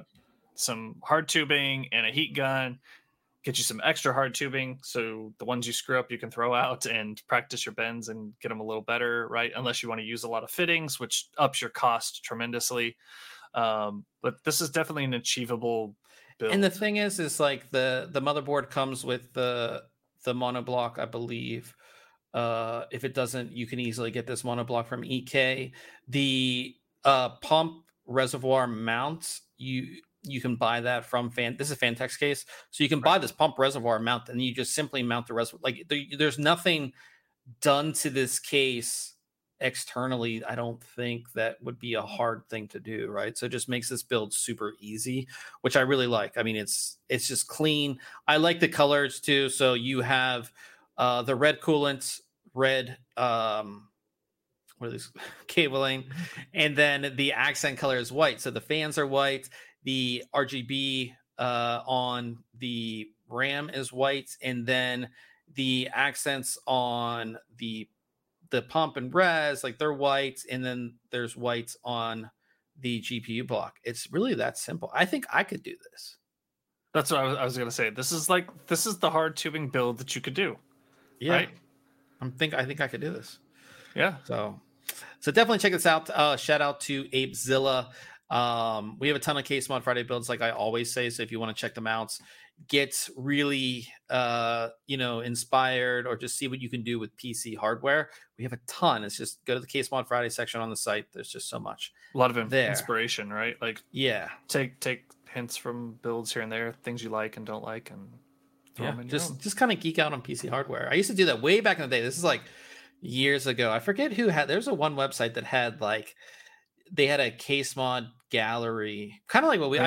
S2: hard tubing and a heat gun, get you some extra hard tubing, so the ones you screw up you can throw out and practice your bends and get them a little better, right? Unless you want to use a lot of fittings, which ups your cost tremendously. But this is definitely an achievable build.
S1: And the thing is like the motherboard comes with the monoblock, I believe. If it doesn't, you can easily get this monoblock from EK. The pump reservoir mount, you can buy that from this is a Fantex case, so you can buy this pump reservoir mount, and you just simply mount the reservoir. Like there's nothing done to this case externally. I don't think that would be a hard thing to do, right? So it just makes this build super easy, which I really like. I mean, it's just clean. I like the colors too. So you have the red coolant, red what are these cabling, and then the accent color is white. So the fans are white, the RGB on the RAM is white, and then the accents on the pump and res, like they're white, and then there's white on the GPU block. It's really that simple. I think I could do this.
S2: That's what I was gonna say. This is the hard tubing build that you could do.
S1: Yeah,
S2: right?
S1: I think I could do this.
S2: Yeah.
S1: So definitely check this out. Shout out to Apezilla. We have a ton of Case Mod Friday builds, like I always say. So if you want to check them out, get really inspired, or just see what you can do with PC hardware, we have a ton. It's just go to the Case Mod Friday section on the site. There's just so much.
S2: A lot of inspiration, right? Like,
S1: yeah,
S2: take hints from builds here and there, things you like and don't like, and throw them in
S1: just kind of geek out on PC hardware. I used to do that way back in the day. This is like years ago. I forget who had. There's a one website that had like they had a Case Mod gallery, kind of like what we.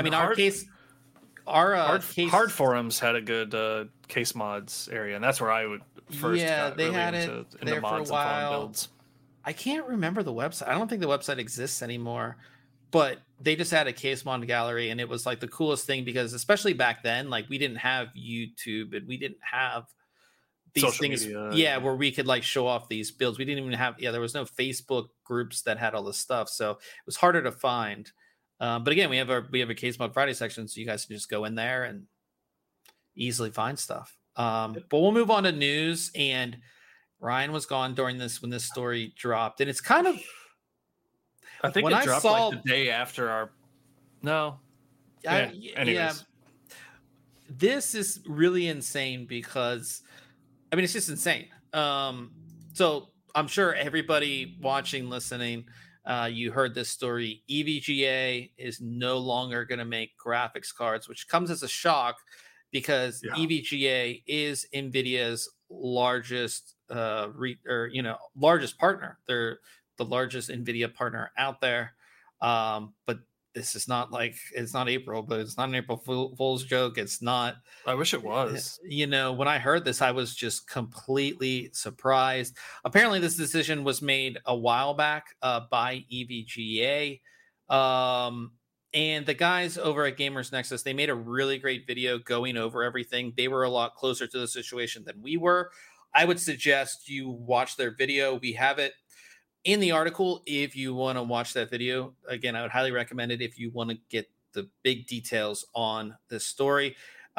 S2: Hard forums had a good Case Mods area, and that's where I would first.
S1: Yeah, they
S2: really
S1: had
S2: into
S1: it there for a while. Builds. I can't remember the website. I don't think the website exists anymore, but they just had a Case Mod gallery, and it was like the coolest thing because, especially back then, like we didn't have YouTube and we didn't have these
S2: social
S1: things,
S2: media,
S1: where we could like show off these builds. We didn't even have, there was no Facebook groups that had all this stuff, so it was harder to find. But again, we have a Case Mod Friday section, so you guys can just go in there and easily find stuff. But we'll move on to news. And Ryan was gone during this when this story dropped, and it's kind of.
S2: I think it dropped like the day after our. No.
S1: Yeah. This is really insane because, I mean, it's just insane. So I'm sure everybody watching, listening. You heard this story. EVGA is no longer going to make graphics cards, which comes as a shock because EVGA is NVIDIA's largest largest partner. They're the largest NVIDIA partner out there. But this is not like, it's not April, but it's not an April Fool's joke. It's not.
S2: I wish it was.
S1: When I heard this, I was just completely surprised. Apparently, this decision was made a while back by EVGA. And the guys over at Gamers Nexus, they made a really great video going over everything. They were a lot closer to the situation than we were. I would suggest you watch their video. We have it in the article if you want to watch that video. Again, I would highly recommend it if you want to get the big details on this story.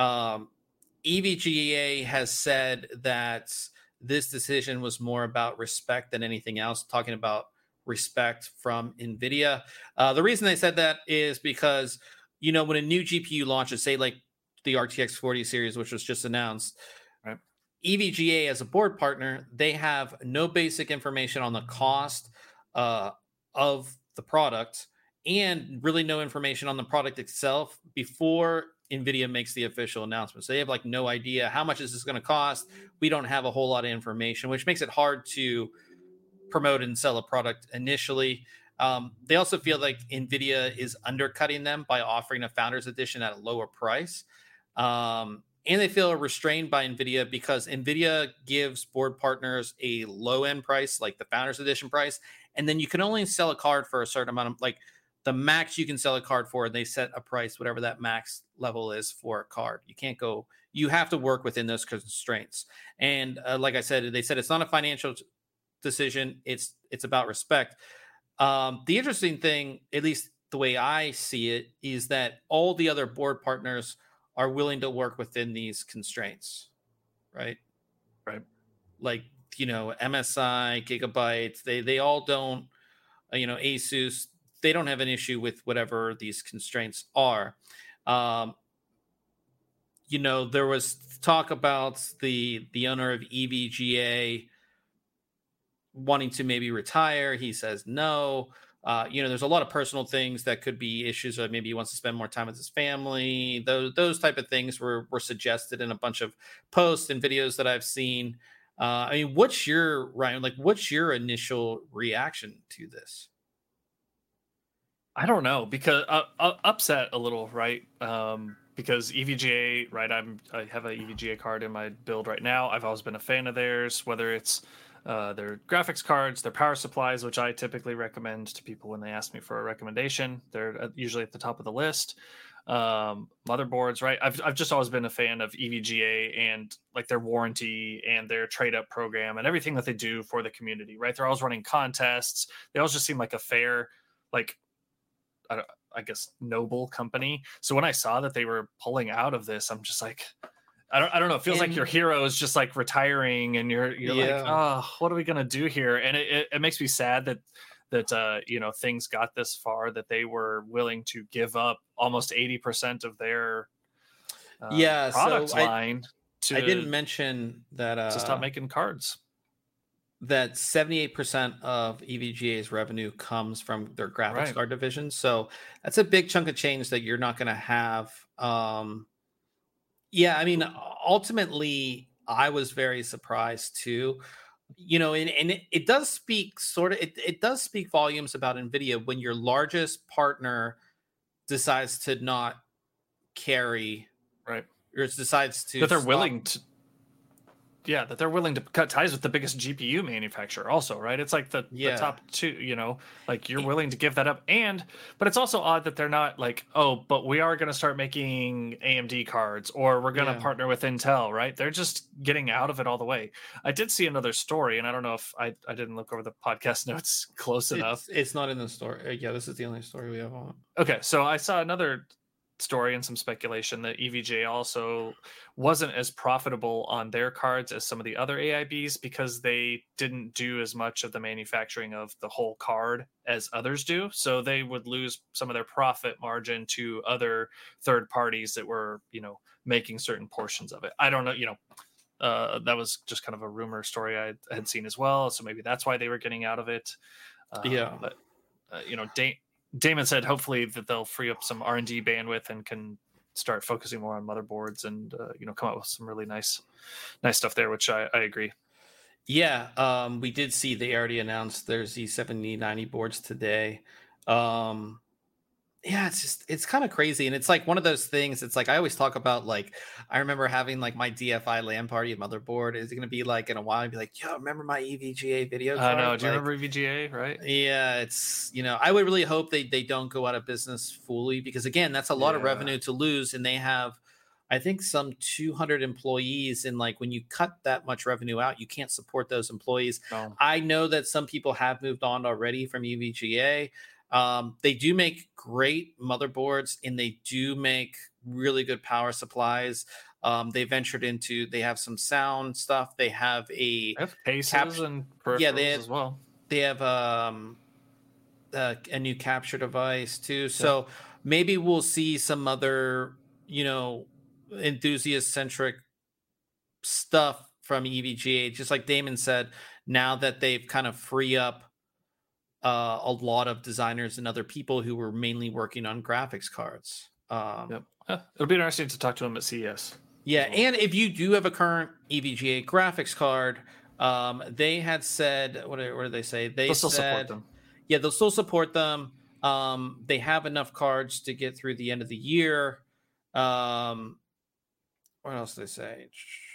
S1: EVGA has said that this decision was more about respect than anything else, talking about respect from NVIDIA. The reason they said that is because, when a new GPU launches, say like the RTX 40 series, which was just announced, right? EVGA as a board partner, they have no basic information on the cost of the product and really no information on the product itself before NVIDIA makes the official announcement. So they have like no idea how much is this going to cost. We don't have a whole lot of information, which makes it hard to promote and sell a product initially. They also feel like NVIDIA is undercutting them by offering a Founders Edition at a lower price. And they feel restrained by NVIDIA because NVIDIA gives board partners a low-end price, like the Founders Edition price, and then you can only sell a card for a certain amount of, like, the max you can sell a card for, they set a price, whatever that max level is for a card. You can't go, you have to work within those constraints. And like I said, they said it's not a financial decision. It's about respect. The interesting thing, at least the way I see it, is that all the other board partners are willing to work within these constraints, right?
S2: Right.
S1: Like, MSI, Gigabyte, they all don't, Asus, they don't have an issue with whatever these constraints are. There was talk about the owner of EVGA wanting to maybe retire. He says no. There's a lot of personal things that could be issues. Or maybe he wants to spend more time with his family. Those type of things were suggested in a bunch of posts and videos that I've seen. What's your initial reaction to this?
S2: I don't know, because upset a little, right? Because EVGA, right? I have an EVGA card in my build right now. I've always been a fan of theirs, whether it's their graphics cards, their power supplies, which I typically recommend to people when they ask me for a recommendation. They're usually at the top of the list. Motherboards, right? I've just always been a fan of EVGA and like their warranty and their trade up program and everything that they do for the community, right? They're always running contests. They always just seem like a fair, like, I guess, noble company. So when I saw that they were pulling out of this, I'm just like, I don't know. It feels like your hero is just like retiring, and you're like, oh, what are we gonna do here? And it makes me sad that things got this far, that they were willing to give up almost 80% of their product line.
S1: I didn't mention that
S2: to stop making cards.
S1: That 78% of EVGA's revenue comes from their graphics card division. So that's a big chunk of change that you're not going to have. Ultimately, I was very surprised too. And it does speak it does speak volumes about NVIDIA when your largest partner decides to not carry,
S2: right?
S1: Or decides to
S2: that they're willing to. Yeah, that they're willing to cut ties with the biggest GPU manufacturer also, right? It's like the top two, like you're willing to give that up. But it's also odd that they're not like, oh, but we are going to start making AMD cards, or we're going to partner with Intel, right? They're just getting out of it all the way. I did see another story, and I don't know if I didn't look over the podcast notes close enough.
S1: It's not in the story. Yeah, this is the only story we have on.
S2: Okay, so I saw another story and some speculation that EVGA also wasn't as profitable on their cards as some of the other AIBs because they didn't do as much of the manufacturing of the whole card as others do. So they would lose some of their profit margin to other third parties that were, making certain portions of it. I don't know, that was just kind of a rumor story I had seen as well. So maybe that's why they were getting out of it. But Damon said hopefully that they'll free up some R&D bandwidth and can start focusing more on motherboards and come up with some really nice stuff there, which I agree.
S1: Yeah, we did see they already announced their Z7090 boards today. It's kind of crazy, and it's like one of those things. It's like I always talk about, like, I remember having like my DFI LAN party motherboard. Is it going to be like in a while? I'd be like, yo, remember my EVGA video card?
S2: I know. Do you remember EVGA? Right?
S1: Yeah, it's I would really hope they don't go out of business fully, because again, that's a lot of revenue to lose, and they have, I think, some 200 employees, and like when you cut that much revenue out, you can't support those employees. No. I know that some people have moved on already from EVGA. They do make great motherboards, and they do make really good power supplies. They have some sound stuff. They have
S2: cases and peripherals as well.
S1: They have a new capture device too. So maybe we'll see some other, enthusiast centric stuff from EVGA. Just like Damon said, now that they've kind of free up a lot of designers and other people who were mainly working on graphics cards.
S2: It'll be interesting to talk to them at CES.
S1: Yeah, and if you do have a current EVGA graphics card, they had said, what did they say? They'll still support them. Yeah, they'll still support them. They have enough cards to get through the end of the year. What else did they say?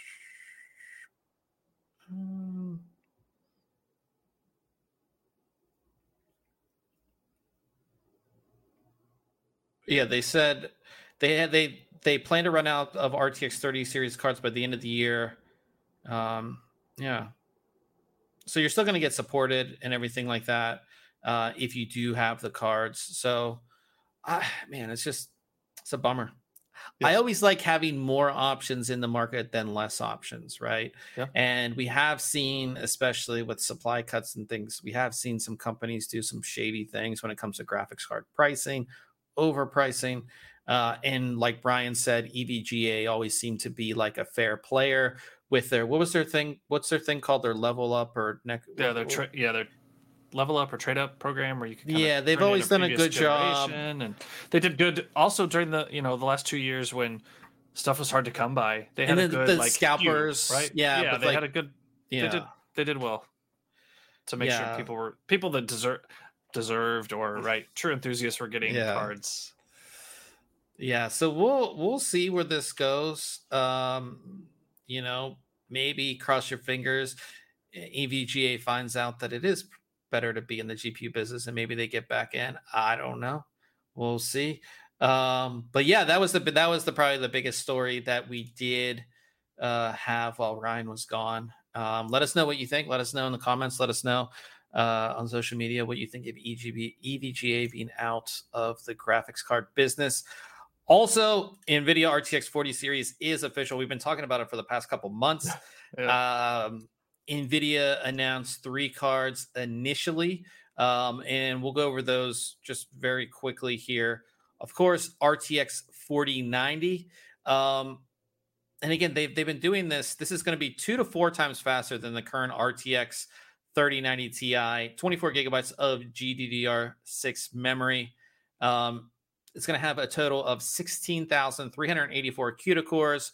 S1: Yeah, they said they plan to run out of RTX 30 series cards by the end of the year. Yeah. So you're still going to get supported and everything like that if you do have the cards. So, man, it's a bummer. Yes. I always like having more options in the market than less options, right? Yeah. And we have seen, especially with supply cuts and things, we have seen some companies do some shady things when it comes to graphics card pricing, overpricing. And like Brian said, EVGA always seemed to be like a fair player with their, what was their thing? What's their thing called? Their level up or
S2: their level up or trade up program where you can
S1: they've always done a good job,
S2: and they did good also during the the last 2 years when stuff was hard to come by. They had a good
S1: the scalpers,
S2: right?
S1: Yeah,
S2: they had a good. Yeah, they did well to make sure people that deserved or true enthusiasts were getting cards.
S1: Yeah, so we'll see where this goes. Maybe cross your fingers. EVGA finds out that it is better to be in the GPU business, and maybe they get back in. I don't know. We'll see. But yeah, that was probably the biggest story that we did have while Ryan was gone. Let us know what you think. Let us know in the comments. Let us know on social media what you think of EVGA being out of the graphics card business. Also, NVIDIA RTX 40 series is official. We've been talking about it for the past couple months. NVIDIA announced 3 cards initially, and we'll go over those just very quickly here. Of course, RTX 4090. And again, they've been doing this. This is going to be 2 to 4 times faster than the current RTX 3090 Ti, 24 gigabytes of GDDR6 memory. It's going to have a total of 16,384 CUDA cores.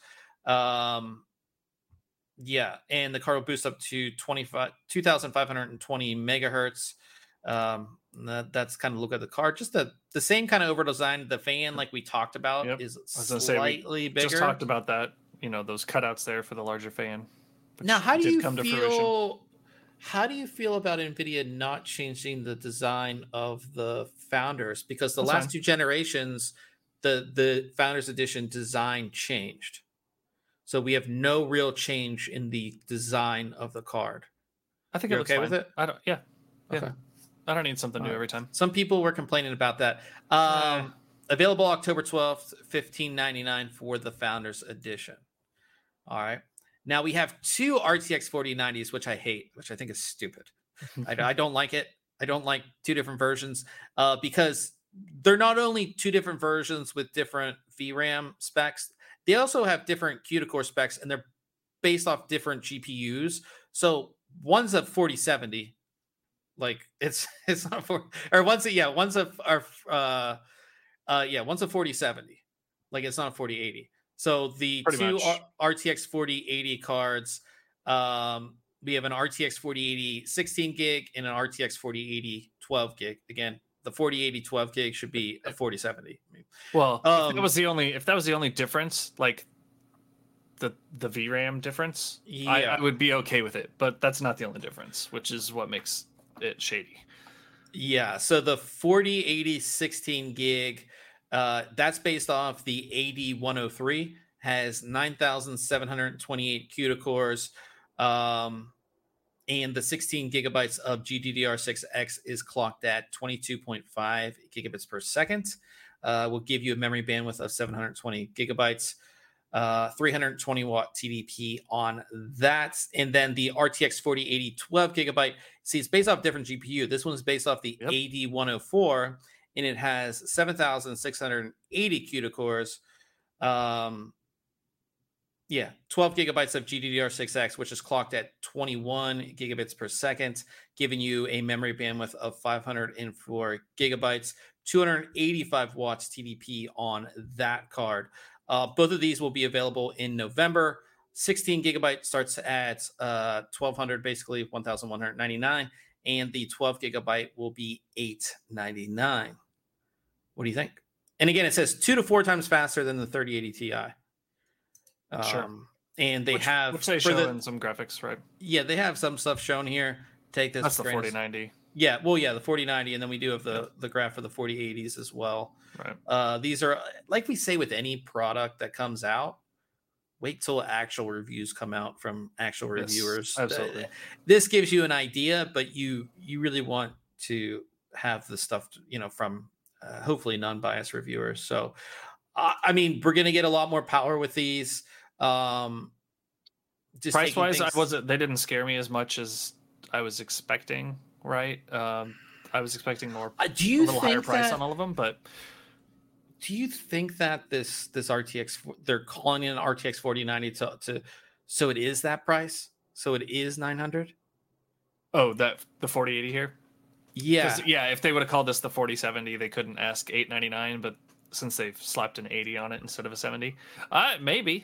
S1: And the card will boost up to 2,520 megahertz. That's kind of look at the card. Just the same kind of over design. The fan, like we talked about, is slightly bigger.
S2: Just talked about that. Those cutouts there for the larger fan.
S1: Now, how do you feel? How do you feel about NVIDIA not changing the design of the Founders? Because the last 2 generations, the Founders Edition design changed. So we have no real change in the design of the card.
S2: I think you're okay with it. I don't. Yeah. Okay. I don't need something new every time.
S1: Some people were complaining about that. Available October 12th, $15.99 for the Founders Edition. All right. Now we have 2 RTX 4090s, which I hate, which I think is stupid. I don't like it. I don't like 2 different versions because they're not only 2 different versions with different VRAM specs, they also have different CUDA core specs, and they're based off different GPUs. So one's a 4070, like it's not for, or one's a 4070, like it's not a 4080. So the
S2: Pretty
S1: 2
S2: much.
S1: RTX 4080 cards, we have an RTX 4080 16 gig and an RTX 4080 12 gig. Again, the 4080 12 gig should be a 4070.
S2: Well, if that was the only difference, like the VRAM difference, I would be okay with it. But that's not the only difference, which is what makes it shady.
S1: Yeah. So the 4080 16 gig, that's based off the AD103, has 9,728 CUDA cores, and the 16 gigabytes of GDDR6X is clocked at 22.5 gigabits per second. Will give you a memory bandwidth of 720 gigabytes, 320 watt TDP on that. And then the RTX 4080 12 gigabyte, see, it's based off different GPU. This one's based off the AD104, and it has 7,680 CUDA cores. 12 gigabytes of GDDR6X, which is clocked at 21 gigabits per second, giving you a memory bandwidth of 504 gigabytes, 285 watts TDP on that card. Both of these will be available in November. 16 gigabyte starts at $1,200, basically $1,199, and the 12 gigabyte will be $899. What do you think? And again, it says 2 to 4 times faster than the 3080 Ti.
S2: Sure.
S1: And they
S2: which they show in some graphics, right?
S1: Yeah, they have some stuff shown here. Take this.
S2: That's the 4090.
S1: Yeah, well, yeah, the 4090, and then we do have the graph for the 4080s as well.
S2: Right.
S1: These are, like we say with any product that comes out, wait till actual reviews come out from actual reviewers.
S2: Absolutely.
S1: This gives you an idea, but you really want to have the stuff, from hopefully non-biased reviewers. So, I mean, we're going to get a lot more power with these.
S2: Just price-wise, they didn't scare me as much as I was expecting. Right. I was expecting more.
S1: Do you
S2: a little
S1: think
S2: higher price on all of them, but
S1: do you think that this RTX, they're calling it an RTX 4090 to so it is that price? So it is 900?
S2: Oh, that the 4080 here?
S1: Yeah.
S2: Because yeah, if they would have called this the 4070, they couldn't ask $899, but since they've slapped an 80 on it instead of a 70, maybe.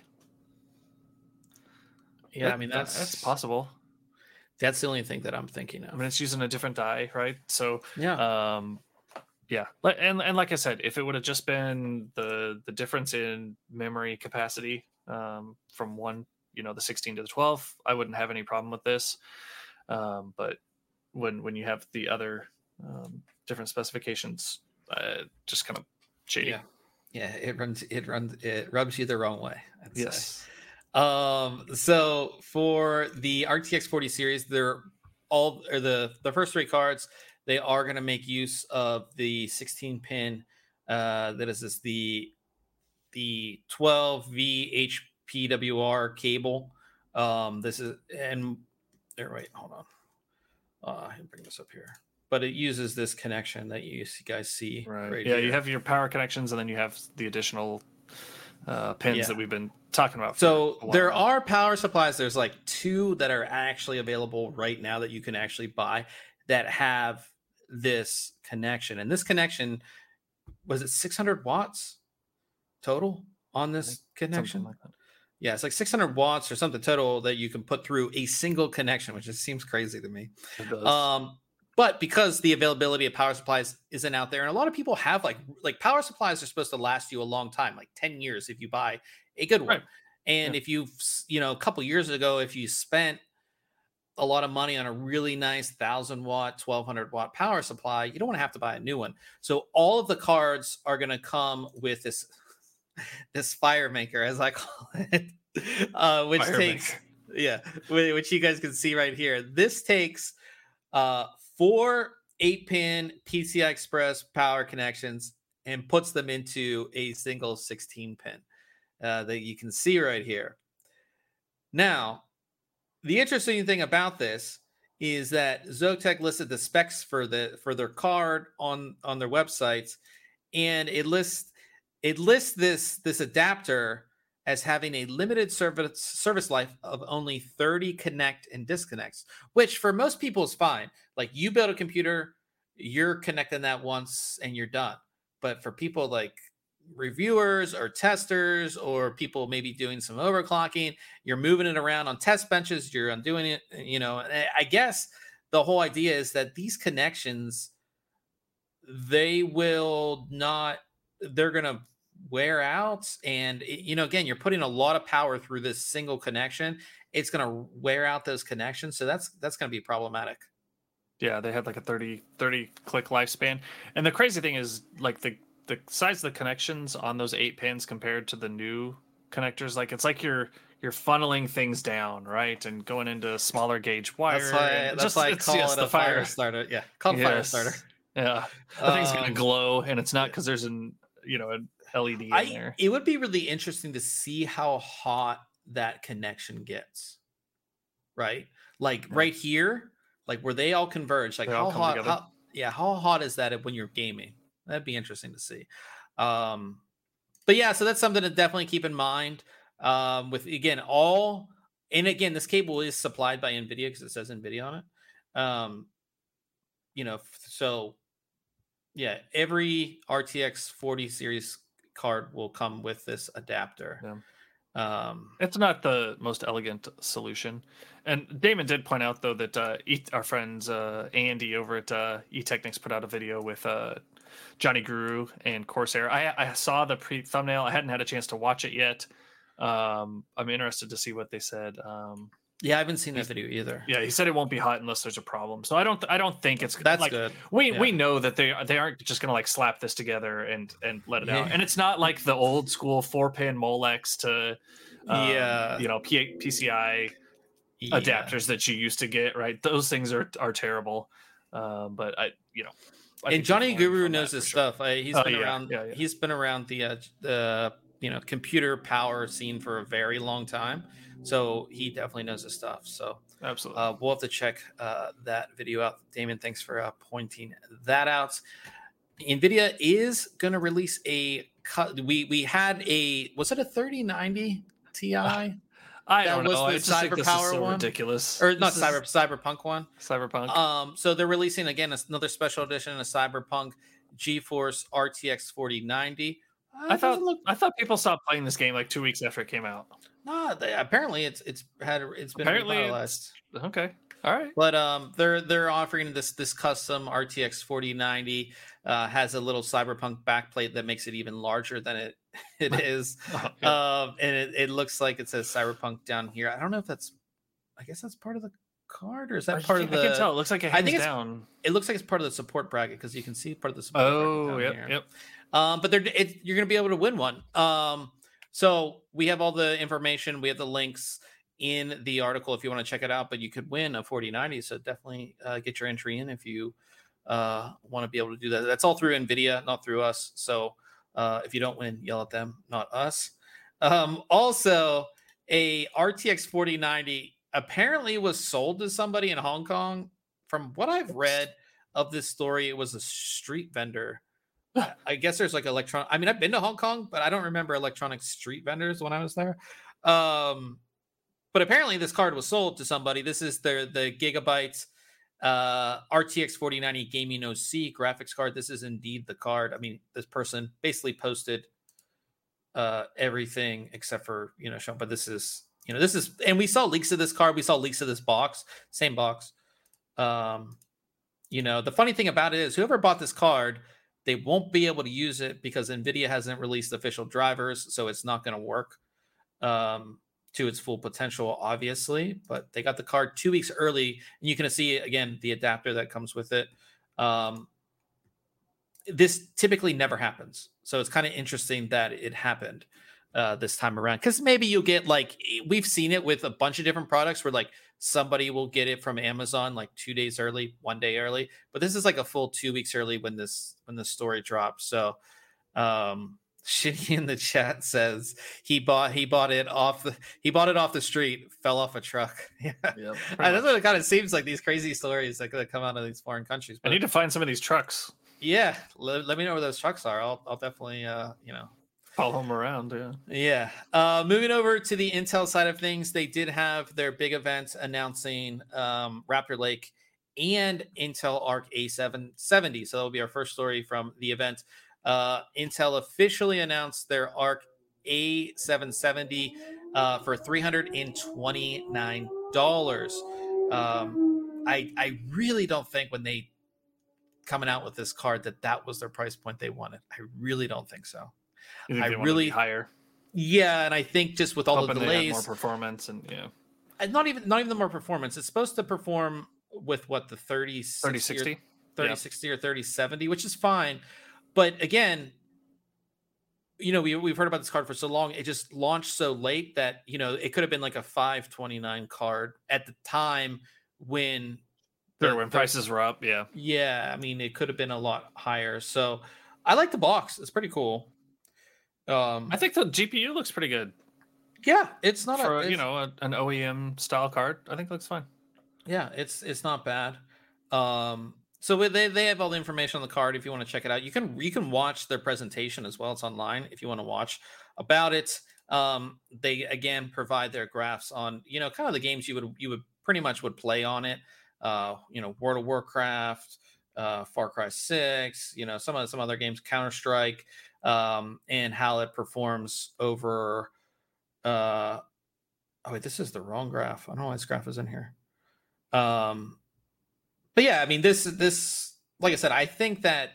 S1: Yeah, I mean
S2: that's possible.
S1: That's the only thing that I'm thinking of.
S2: I mean, it's using a different die, right? So
S1: yeah.
S2: Yeah, and like I said, if it would have just been the difference in memory capacity from one, the 16 to the 12, I wouldn't have any problem with this. But when you have the other different specifications, just kind of shady.
S1: Yeah, it rubs you the wrong way.
S2: Yes.
S1: So for the RTX 40 series, they're all or the first three cards. They are going to make use of the 16 pin. That is this the 12 VHPWR cable. This is and there. Wait, hold on. I'll bring this up here. But it uses this connection that you guys see.
S2: Right yeah, here. You have your power connections, and then you have the additional pins that we've been talking about.
S1: So there are power supplies. There's like 2 that are actually available right now that you can actually buy that have this connection. And this connection, was it 600 watts total on this connection?
S2: Like that.
S1: Yeah, it's like 600 watts or something total that you can put through a single connection, which just seems crazy to me.
S2: It does.
S1: But because the availability of power supplies isn't out there, and a lot of people have like power supplies are supposed to last you a long time, like 10 years if you buy a good one. Right. And if you've, a couple years ago, if you spent a lot of money on a really nice 1,000 watt, 1,200 watt power supply, you don't want to have to buy a new one. So all of the cards are going to come with this fire maker, as I call it, which which you guys can see right here. This takes 4 8-pin PCI Express power connections and puts them into a single 16-pin that you can see right here. Now, the interesting thing about this is that Zotac listed the specs for their card on their websites, and it lists this adapter as having a limited service life of only 30 connect and disconnects, which for most people is fine. Like, you build a computer, you're connecting that once and you're done. But for people like reviewers or testers or people maybe doing some overclocking, you're moving it around on test benches, you're undoing it, I guess the whole idea is that these connections, they're going to wear out. And, again, you're putting a lot of power through this single connection. It's going to wear out those connections. So that's going to be problematic.
S2: Yeah, they had like a 30 click lifespan. And the crazy thing is, like, the size of the connections on those 8 pins compared to the new connectors, like, it's like you're funneling things down, right, and going into smaller gauge wire.
S1: That's why I call it a fire starter. Yeah, called fire starter.
S2: Yeah, the thing's gonna glow, and it's not because there's an LED in there.
S1: It would be really interesting to see how hot that connection gets. Right, like right here, like where they all converge. Like how hot? How hot is that when you're gaming? That'd be interesting to see. But yeah, so that's something to definitely keep in mind. With again, this cable is supplied by NVIDIA because it says NVIDIA on it. So yeah, every RTX 40 series card will come with this adapter.
S2: Yeah. It's not the most elegant solution. And Damon did point out, though, that our friends Andy over at eTechnics put out a video with Johnny Guru and Corsair. I saw the thumbnail. I hadn't had a chance to watch it yet. I'm interested to see what they said.
S1: Yeah, I haven't seen that video either.
S2: Yeah, he said it won't be hot unless there's a problem. So I don't think it's
S1: that's
S2: like,
S1: good.
S2: We know that they aren't just gonna like slap this together and let it out. And it's not like the old school 4-pin Molex to PCI adapters that you used to get, right? Those things are terrible. But I
S1: and Johnny Guru knows his stuff. He's been around. Yeah. He's been around the computer power scene for a very long time. So he definitely knows his stuff. So
S2: absolutely,
S1: we'll have to check that video out. Damon, thanks for pointing that out. NVIDIA is going to release a we had was it a 3090 Ti?
S2: I don't know. I just think this is so
S1: one?
S2: ridiculous.
S1: Or not Cyberpunk one.
S2: Cyberpunk.
S1: So they're releasing again another special edition of Cyberpunk GeForce RTX 4090.
S2: I thought people stopped playing this game like 2 weeks after it came out.
S1: No, apparently it's been revitalized.
S2: Okay. All right.
S1: But they're offering this custom RTX 4090 has a little Cyberpunk backplate that makes it even larger than it is. And it looks like it says Cyberpunk down here. I don't know if I guess that's part of the card, or is that part of the?
S2: I can tell. It looks like it hangs down.
S1: It looks like it's part of the support bracket because you can see part of the support bracket down here. But you're going to be able to win one. So we have all the information. We have the links in the article if you want to check it out. But you could win a 4090. So definitely get your entry in if you want to be able to do that. That's all through NVIDIA, not through us. So if you don't win, yell at them, not us. Also, a RTX 4090 apparently was sold to somebody in Hong Kong. From what I've read of this story, it was a street vendor. I guess there's like electronic. I mean, I've been to Hong Kong, but I don't remember electronic street vendors when I was there. But apparently this card was sold to somebody. This is the Gigabyte RTX 4090 Gaming OC graphics card. This is indeed the card. I mean, this person basically posted everything except for, showing, but this is, and we saw leaks of this card. We saw leaks of this box, same box. The funny thing about it is whoever bought this card, they won't be able to use it because NVIDIA hasn't released official drivers, so it's not going to work to its full potential, obviously. But they got the card 2 weeks early, and you can see, again, the adapter that comes with it. This typically never happens, so it's kind of interesting that it happened this time around. Because maybe you'll get, we've seen it with a bunch of different products where, somebody will get it from Amazon 2 days early, 1 day early, but this is a full 2 weeks early when the story drops. So Shitty in the chat says he bought it off the street, fell off a truck. Yeah, that's what it kind of seems like, these crazy stories that come out of these foreign countries. But
S2: I need to find some of these trucks.
S1: Yeah, let me know where those trucks are. I'll definitely
S2: follow them around.
S1: Yeah. Moving over to the Intel side of things, they did have their big event announcing Raptor Lake and Intel Arc A770. So that'll be our first story from the event. Intel officially announced their Arc A770 for $329. I really don't think when they coming out with this card that was their price point they wanted. I really don't think so.
S2: I really higher.
S1: Yeah, and I think just with all the delays,
S2: more performance and
S1: not even the more performance. It's supposed to perform with what, the 3060 or 3070, which is fine. But again, we've heard about this card for so long. It just launched so late that it could have been like a 529 card at the time when
S2: prices were up.
S1: Yeah, I mean, it could have been a lot higher. So I like the box. It's pretty cool.
S2: I think the GPU looks pretty good.
S1: Yeah, it's not
S2: an OEM style card. I think it looks fine.
S1: Yeah, it's not bad. So they have all the information on the card if you want to check it out. You can watch their presentation as well. It's online if you want to watch about it. They again provide their graphs on kind of the games you would pretty much would play on it. World of Warcraft, Far Cry 6, some other games, Counter-Strike, and how it performs over this is the wrong graph. I don't know why this graph is in here. But yeah, I mean, this, like I said, I think that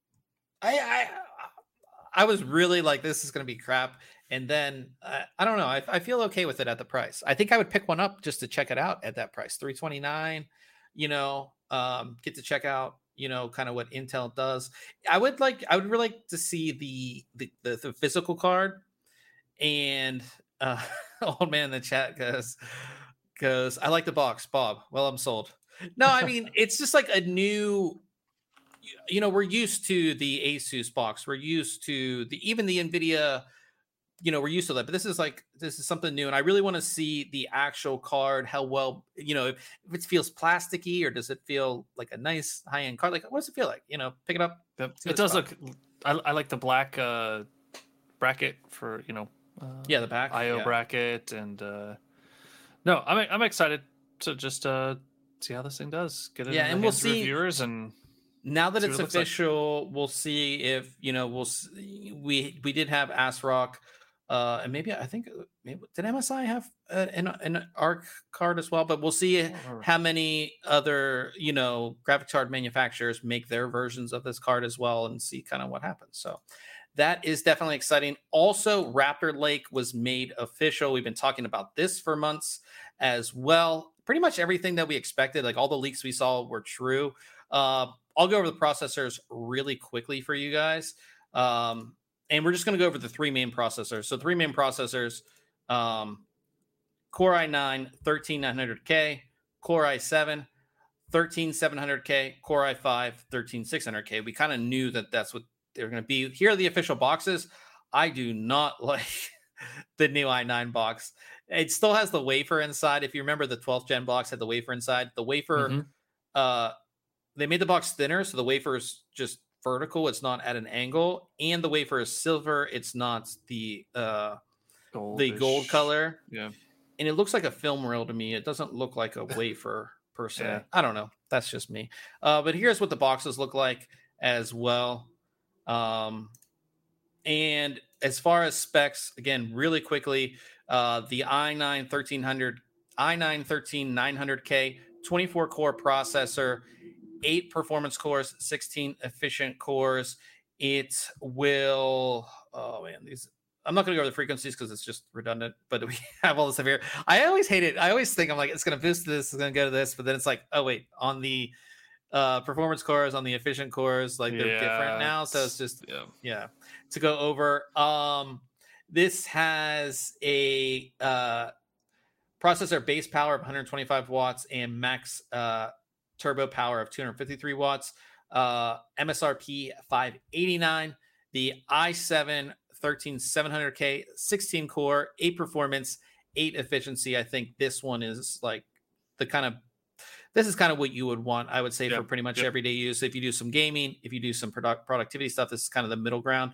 S1: I was really like, this is going to be crap. And then I don't know. I feel okay with it at the price. I think I would pick one up just to check it out at that price, $329. Get to check out, kind of what Intel does. I would really like to see the physical card. And old man in the chat goes, I like the box, Bob. Well, I'm sold. No, I mean, it's just like a new, we're used to the Asus box. We're used to even the NVIDIA, we're used to that, but this is something new. And I really want to see the actual card, how well, if it feels plasticky or does it feel like a nice high-end card? Like, what does it feel like? Pick it up.
S2: It does look, I like the black bracket for
S1: the back
S2: IO bracket, and no, I'm excited to just see how this thing does. Get it in the
S1: and
S2: hands of reviewers, and
S1: now that it's official, we'll see if we did have ASRock, and maybe did MSI have an ARC card as well, but we'll see how many other graphics card manufacturers make their versions of this card as well, and see kind of what happens. So that is definitely exciting. Also, Raptor Lake was made official. We've been talking about this for months as well. Pretty much everything that we expected, like all the leaks we saw, were true. I'll go over the processors really quickly for you guys. And we're just going to go over the three main processors. So three main processors, Core i9 13900K, Core i7 13700K, Core i5 13600K. We kind of knew that that's what they're going to be. Here are the official boxes. I do not like the new i9 box. It still has the wafer inside. If you remember, the 12th gen box had the wafer inside. The wafer, they made the box thinner, so the wafer is just vertical. It's not at an angle, and the wafer is silver. It's not the gold color.
S2: Yeah,
S1: and it looks like a film reel to me. It doesn't look like a wafer per se. Yeah. I don't know. That's just me. But here's what the boxes look like as well. And as far as specs, again, really quickly, the i9 13900K 24 core processor, 8 performance cores, 16 efficient cores. It will, I'm not going to go over the frequencies because it's just redundant, but we have all this stuff here. I always hate it. I always think I'm like, it's going to boost this, it's going to go to this, but then it's like, oh wait, on the performance cores, on the efficient cores, like they're different now. So it's just, to go over. This has a processor base power of 125 watts and max turbo power of 253 watts. MSRP 589. The i7 13700K 16 core, 8 performance, 8 efficiency. I think this one is like this is kind of what you would want, I would say, for pretty much everyday use. If you do some gaming, if you do some productivity stuff, this is kind of the middle ground.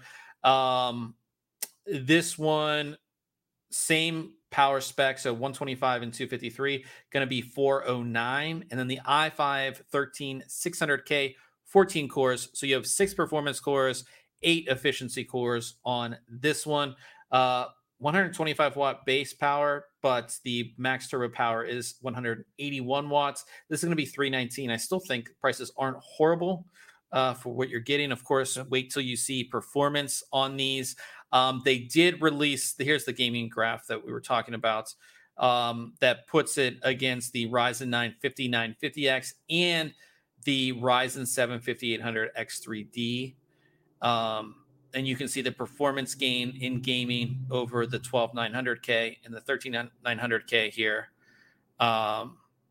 S1: This one, same power spec, so 125 and 253, going to be 409. And then the i5 13600K 14 cores, so you have 6 performance cores, 8 efficiency cores on this one. 125 watt base power, but the max turbo power is 181 watts. This is going to be $319. I still think prices aren't horrible for what you're getting. Of course, wait till you see performance on these. They did release, here's the gaming graph that we were talking about, that puts it against the Ryzen 9 5950X and the Ryzen 7 5800X3D. And you can see the performance gain in gaming over the 12900K and the 13900K here. Like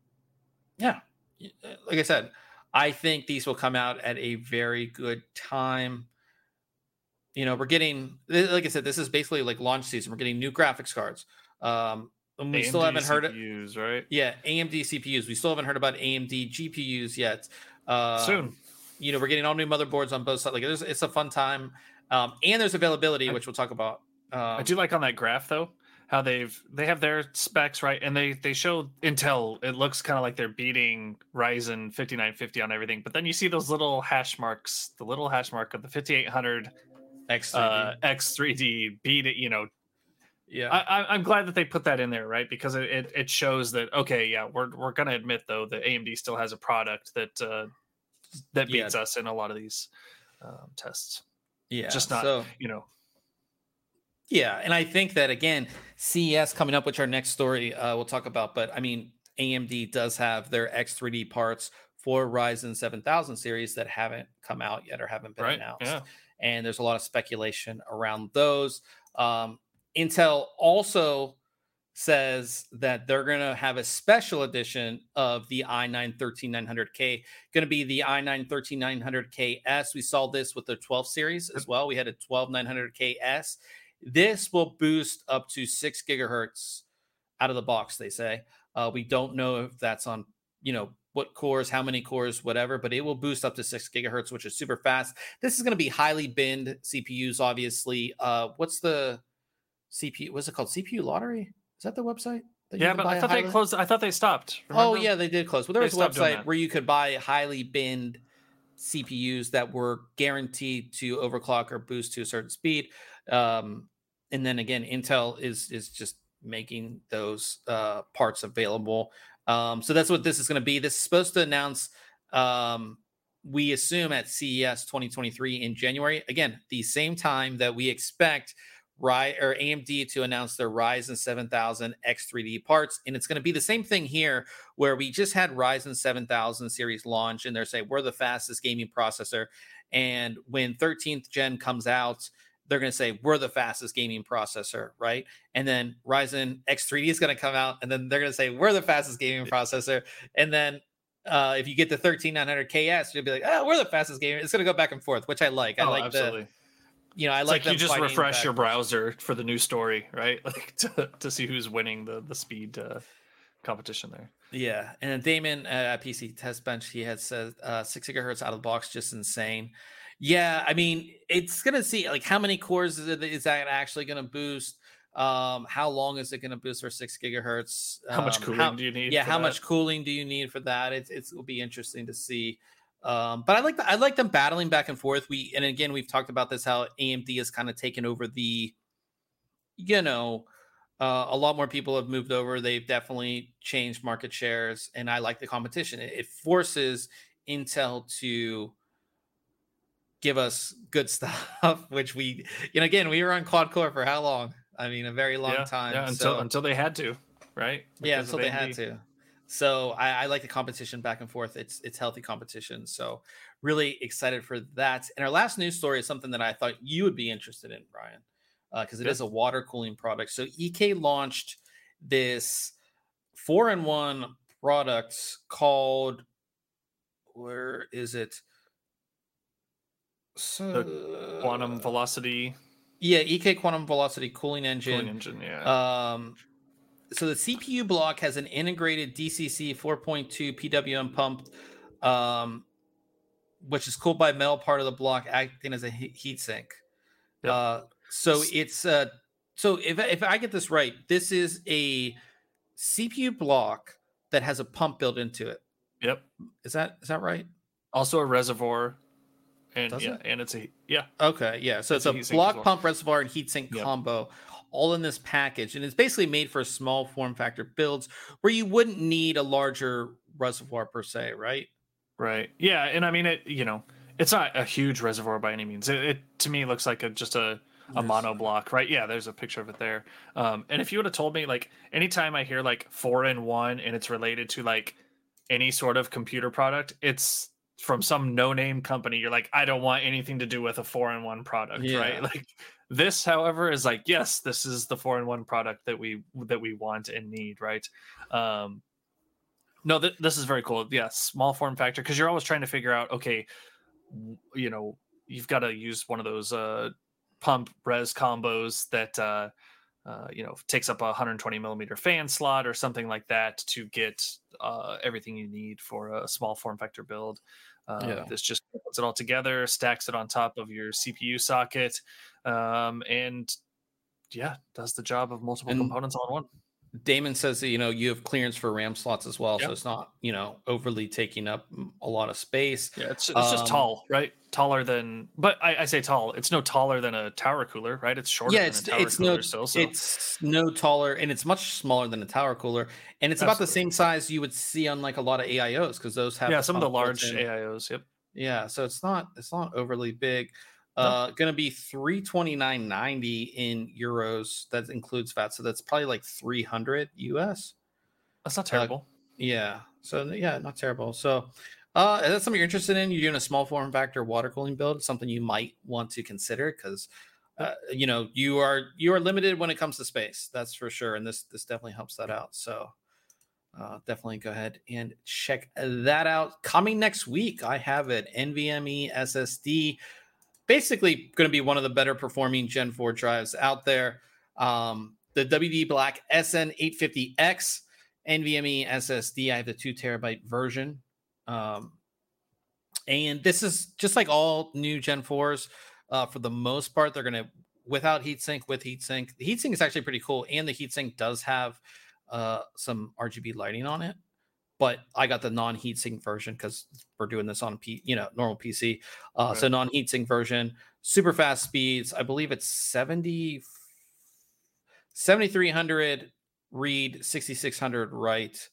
S1: I said, I think these will come out at a very good time. We're getting, like I said, this is basically like launch season. We're getting new graphics cards. And we still haven't heard
S2: CPUs, right?
S1: Yeah, AMD CPUs. We still haven't heard about AMD GPUs yet.
S2: Soon.
S1: We're getting all new motherboards on both sides. Like it's a fun time. And there's availability, which we'll talk about.
S2: I do like on that graph though, how they have their specs, right? And they show Intel. It looks kind of like they're beating Ryzen 5950 on everything. But then you see those little hash marks, the little hash mark of the 5800 X3D beat it,
S1: Yeah,
S2: I'm glad that they put that in there, right? Because it shows that, okay, yeah, we're gonna admit though that AMD still has a product that beats us in a lot of these tests.
S1: Yeah,
S2: just not,
S1: Yeah, and I think that, again, CES coming up, which our next story we'll talk about, but I mean, AMD does have their X3D parts for Ryzen 7000 series that haven't come out yet or haven't been announced.
S2: Yeah.
S1: And there's a lot of speculation around those. Intel also says that they're going to have a special edition of the i9 13900K, going to be the i9 13900KS. We saw this with the 12 series as well. We had a 12900KS. This will boost up to 6 gigahertz out of the box, they say. We don't know if that's on what cores, how many cores, whatever, but it will boost up to 6 gigahertz, which is super fast. This is going to be highly binned CPUs, obviously. What's the CPU? What's it called? CPU Lottery? Is that the website?
S2: Yeah, but I thought they closed. I thought they stopped. Remember?
S1: Oh, yeah, they did close. Well, there was a website where you could buy highly binned CPUs that were guaranteed to overclock or boost to a certain speed. And then again, Intel is just making those parts available. So that's what this is going to be. This is supposed to announce, we assume, at CES 2023 in January. Again, the same time that we expect AMD to announce their Ryzen 7000 X3D parts. And it's going to be the same thing here, where we just had Ryzen 7000 series launch, and they're saying we're the fastest gaming processor. And when 13th gen comes out, they're going to say we're the fastest gaming processor, right? And then Ryzen X3D is going to come out, and then they're going to say we're the fastest gaming processor. And then if you get the 13900 KS, you'll be like, oh, we're the fastest gaming. It's going to go back and forth, which I like. I like
S2: absolutely.
S1: I like
S2: you just refresh your browser for the new story, right? Like to see who's winning the speed competition there.
S1: Yeah, and then Damon at PC Test Bench, he had said 6 gigahertz out of the box, just insane. Yeah, I mean, it's gonna see like how many cores is that actually gonna boost? How long is it gonna boost for 6 gigahertz?
S2: How much cooling do you need?
S1: Yeah, how much cooling do you need for that? It will be interesting to see. But I like them battling back and forth. And again, we've talked about this, how AMD has kind of taken over the, a lot more people have moved over. They've definitely changed market shares, and I like the competition. It forces Intel to give us good stuff, which we were on quad core for how long? I mean, a very long time.
S2: Yeah, until they had to, right?
S1: Until they had to. So I like the competition back and forth. It's healthy competition. So really excited for that. And our last news story is something that I thought you would be interested in, Brian, because it is a water cooling product. So EK launched this 4-in-1 product called, where is it? So
S2: the Quantum Velocity.
S1: Yeah, EK Quantum Velocity cooling engine.
S2: Yeah.
S1: So the CPU block has an integrated DCC 4.2 PWM pump, which is cooled by metal part of the block, acting as a heat sink. Yep. So it's so if I get this right, this is a CPU block that has a pump built into it.
S2: Yep.
S1: Is that right?
S2: Also a reservoir. And
S1: Okay, yeah. So it's a block, pump, reservoir, and heatsink combo, all in this package, and it's basically made for small form factor builds where you wouldn't need a larger reservoir per se, right?
S2: Right. Yeah, and I mean it's not a huge reservoir by any means. It to me looks like just a mono block, right? Yeah, there's a picture of it there. And if you would have told me, like, anytime I hear like 4-in-1 and it's related to like any sort of computer product, it's from some no-name company, you're like, I don't want anything to do with a 4-in-1 product, right? Like this, however, is like, yes, this is the 4-in-1 product that we want and need, right? No, this is very cool. Yeah, small form factor, because you're always trying to figure out, okay, you've got to use one of those pump res combos that takes up a 120 millimeter fan slot or something like that to get everything you need for a small form factor build. This just puts it all together, stacks it on top of your CPU socket, and does the job of multiple components all in one.
S1: Damon says that, you have clearance for RAM slots as well. Yep. So it's not, overly taking up a lot of space.
S2: Yeah, it's just tall, right? Taller than, but I say tall. It's no taller than a tower cooler, right? It's shorter than a tower cooler still. So.
S1: It's no taller, and it's much smaller than a tower cooler. And it's about the same size you would see on like a lot of AIOs, because those have
S2: some of the large AIOs. Yep.
S1: Yeah, so it's not overly big. Going to be $329.90 in euros. That includes VAT, so that's probably like $300 US.
S2: That's not terrible.
S1: So not terrible. So is that something you're interested in? You're doing a small form factor water cooling build, something you might want to consider, because you are limited when it comes to space. That's for sure, and this definitely helps that out. So definitely go ahead and check that out. Coming next week, I have an NVMe SSD. Basically going to be one of the better performing Gen 4 drives out there. The WD Black SN850X. NVMe SSD. I have the 2 terabyte version. And this is just like all new Gen 4s. For the most part, they're going to, without heatsink, with heatsink. The heatsink is actually pretty cool. And the heatsink does have some RGB lighting on it. But I got the non-heatsink version because we're doing this on normal PC. Right. So non-heatsink version, super fast speeds. I believe it's 7,300 read, 6,600 write.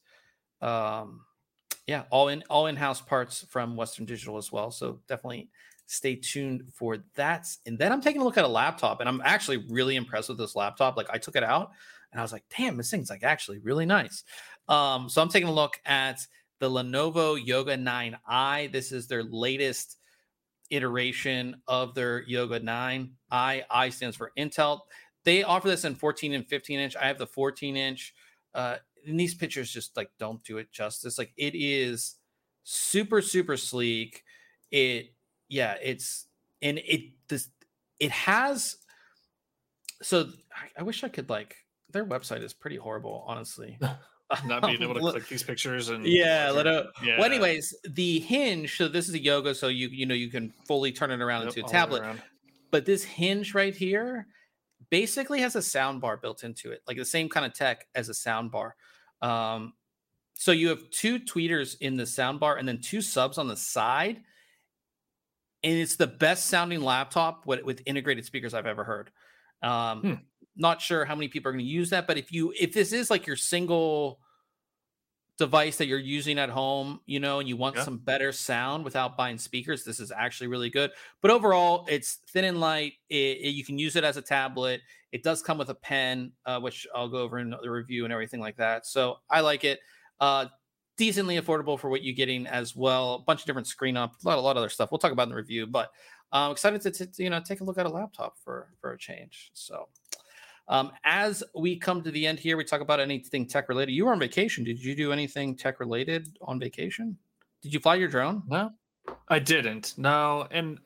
S1: All in-house parts from Western Digital as well. So definitely stay tuned for that. And then I'm taking a look at a laptop, and I'm actually really impressed with this laptop. Like, I took it out and I was like, damn, this thing's like actually really nice. So I'm taking a look at the Lenovo Yoga 9i. This is their latest iteration of their Yoga 9. I stands for Intel. They offer this in 14 and 15 inch. I have the 14 inch. And these pictures just like don't do it justice. Like, it is super, super sleek. It has. So I wish I could, like, their website is pretty horrible, honestly.
S2: Not being able to click these pictures and
S1: Well, anyways, the hinge. So this is a Yoga, so you can fully turn it around into a tablet. But this hinge right here basically has a sound bar built into it, like the same kind of tech as a sound bar. So you have 2 tweeters in the sound bar and then 2 subs on the side, and it's the best sounding laptop with integrated speakers I've ever heard. Not sure how many people are going to use that, but if this is like your single device that you're using at home, and you want some better sound without buying speakers, this is actually really good. But overall, it's thin and light. You can use it as a tablet. It does come with a pen, which I'll go over in the review and everything like that. So I like it. Decently affordable for what you're getting as well. A bunch of different screen up, a lot of other stuff we'll talk about in the review. But I'm excited to take a look at a laptop for a change. So as we come to the end here, we talk about anything tech related. You were on vacation. Did you do anything tech related on vacation? Did you fly your drone?
S2: No, I didn't. No, and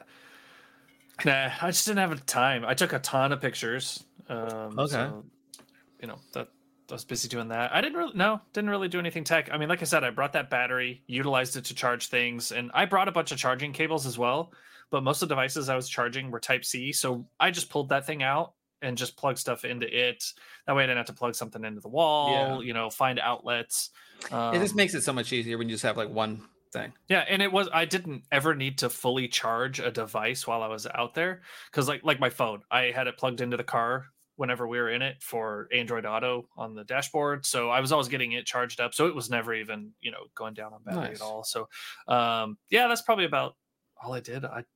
S2: I just didn't have time. I took a ton of pictures. Okay. So, that I was busy doing that. I didn't really do anything tech. I mean, like I said, I brought that battery, utilized it to charge things, and I brought a bunch of charging cables as well. But most of the devices I was charging were Type-C, so I just pulled that thing out and just plug stuff into it. That way I didn't have to plug something into the wall, find outlets.
S1: It just makes it so much easier when you just have like one thing.
S2: Yeah, and I didn't ever need to fully charge a device while I was out there, because like my phone, I had it plugged into the car whenever we were in it for Android Auto on the dashboard. So I was always getting it charged up. So it was never even, going down on battery at all. So that's probably about all I did. I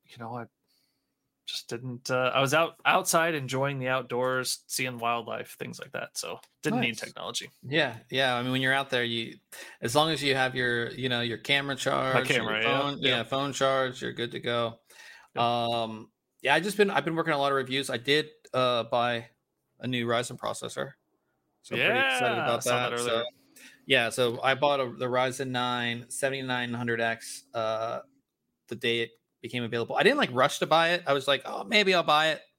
S2: just didn't, I was outside enjoying the outdoors, seeing wildlife, things like that. So didn't need technology.
S1: Yeah. I mean, when you're out there, as long as you have your camera charged,
S2: my camera,
S1: phone charged, you're good to go.
S2: Yep.
S1: I've been working on a lot of reviews. I did buy a new Ryzen processor. So I'm pretty excited about that. So I bought the Ryzen 9 7900X the day it became available. I didn't rush to buy it. I was like, oh, maybe I'll buy it.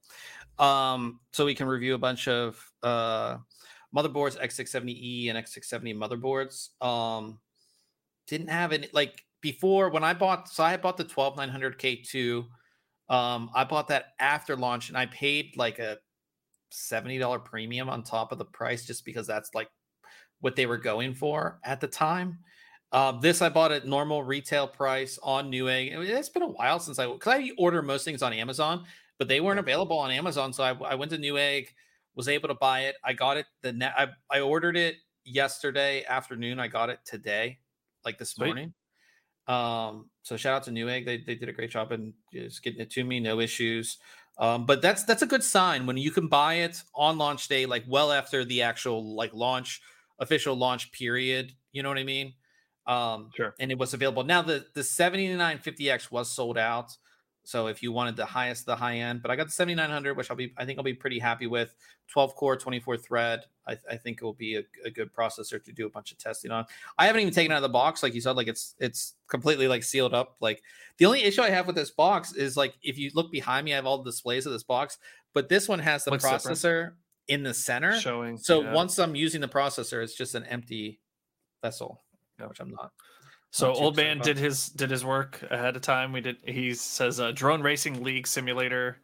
S1: So we can review a bunch of motherboards, X670E and X670 motherboards. Didn't have any before when I bought. So I bought the 12900K2. I bought that after launch, and I paid like a $70 premium on top of the price just because that's what they were going for at the time. This I bought at normal retail price on Newegg. It's been a while since because I order most things on Amazon, but they weren't available on Amazon. So I went to Newegg, was able to buy it. I got it I ordered it yesterday afternoon. I got it today, this morning. So shout out to Newegg. They did a great job in just getting it to me, no issues. But that's a good sign when you can buy it on launch day, well after the actual official launch period. You know what I mean?
S2: Sure.
S1: And it was available. Now the 7950X was sold out. So if you wanted the high end, but I got the 7900, which I think I'll be pretty happy with. 12 core, 24 thread. I think it will be a good processor to do a bunch of testing on. I haven't even taken it out of the box, like you said. It's completely sealed up. The only issue I have with this box is if you look behind me, I have all the displays of this box, but this one has the processor in the center
S2: showing.
S1: So once I'm using the processor, it's just an empty Vessel, which I'm not.
S2: So Old Man did his work ahead of time. He says Drone Racing League Simulator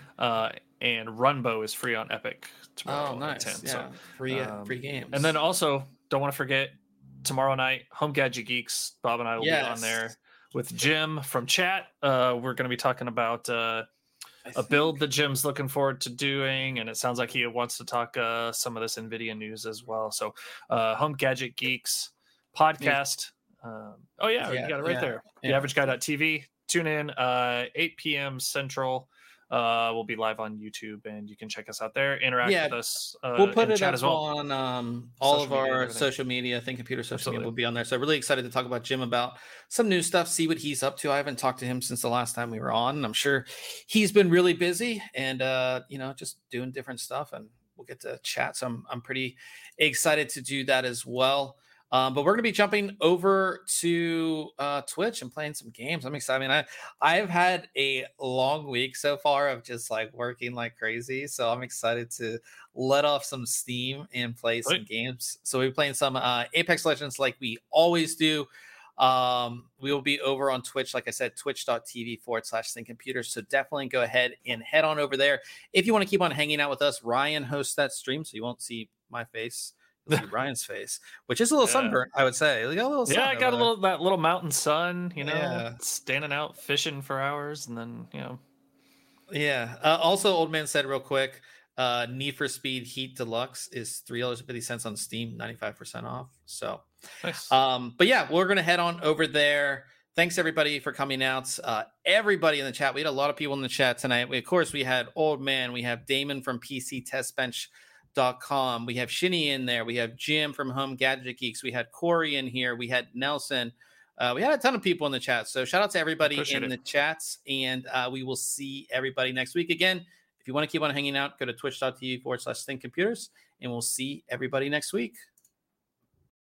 S2: and Runbow is free on Epic tomorrow.
S1: Oh, nice.
S2: At 10.
S1: Yeah,
S2: so,
S1: free games.
S2: And then also, don't want to forget, tomorrow night, Home Gadget Geeks. Bob and I will be on there with Jim from chat. We're going to be talking about a build that Jim's looking forward to doing, and it sounds like he wants to talk some of this NVIDIA news as well. So Home Gadget Geeks podcast. You got it right there. TheAverageGuy.tv. Tune in 8 p.m. Central. We'll be live on YouTube, and you can check us out there. Interact with us.
S1: We'll put it up
S2: as well.
S1: On all of our social media. Think Computer social media will be on there. So really excited to talk about Jim about some new stuff, see what he's up to. I haven't talked to him since the last time we were on, and I'm sure he's been really busy and just doing different stuff, and we'll get to chat. So I'm pretty excited to do that as well. But we're going to be jumping over to Twitch and playing some games. I'm excited. I mean, I've had a long week so far of just like working like crazy. So I'm excited to let off some steam and play some games. So we're playing some Apex Legends like we always do. We will be over on Twitch, like I said, twitch.tv/ThinkComputers. So definitely go ahead and head on over there. If you want to keep on hanging out with us, Ryan hosts that stream, so you won't see my face. See Ryan's face, which is a little sunburnt, I would say. I got
S2: that little mountain sun, standing out fishing for hours, and then
S1: also, Old Man said real quick, Need for Speed Heat Deluxe is $3.50 on Steam, 95% off. So,
S2: nice.
S1: But yeah, we're gonna head on over there. Thanks everybody for coming out. Everybody in the chat. We had a lot of people in the chat tonight. We had Old Man. We have Damon from PC Test Bench. .com. We have Shinny in there. We have Jim from Home Gadget Geeks. We had Corey in here. We had Nelson. We had a ton of people in the chat. So shout out to everybody the chats. And we will see everybody next week. Again, if you want to keep on hanging out, go to twitch.tv/ThinkComputers. And we'll see everybody next week.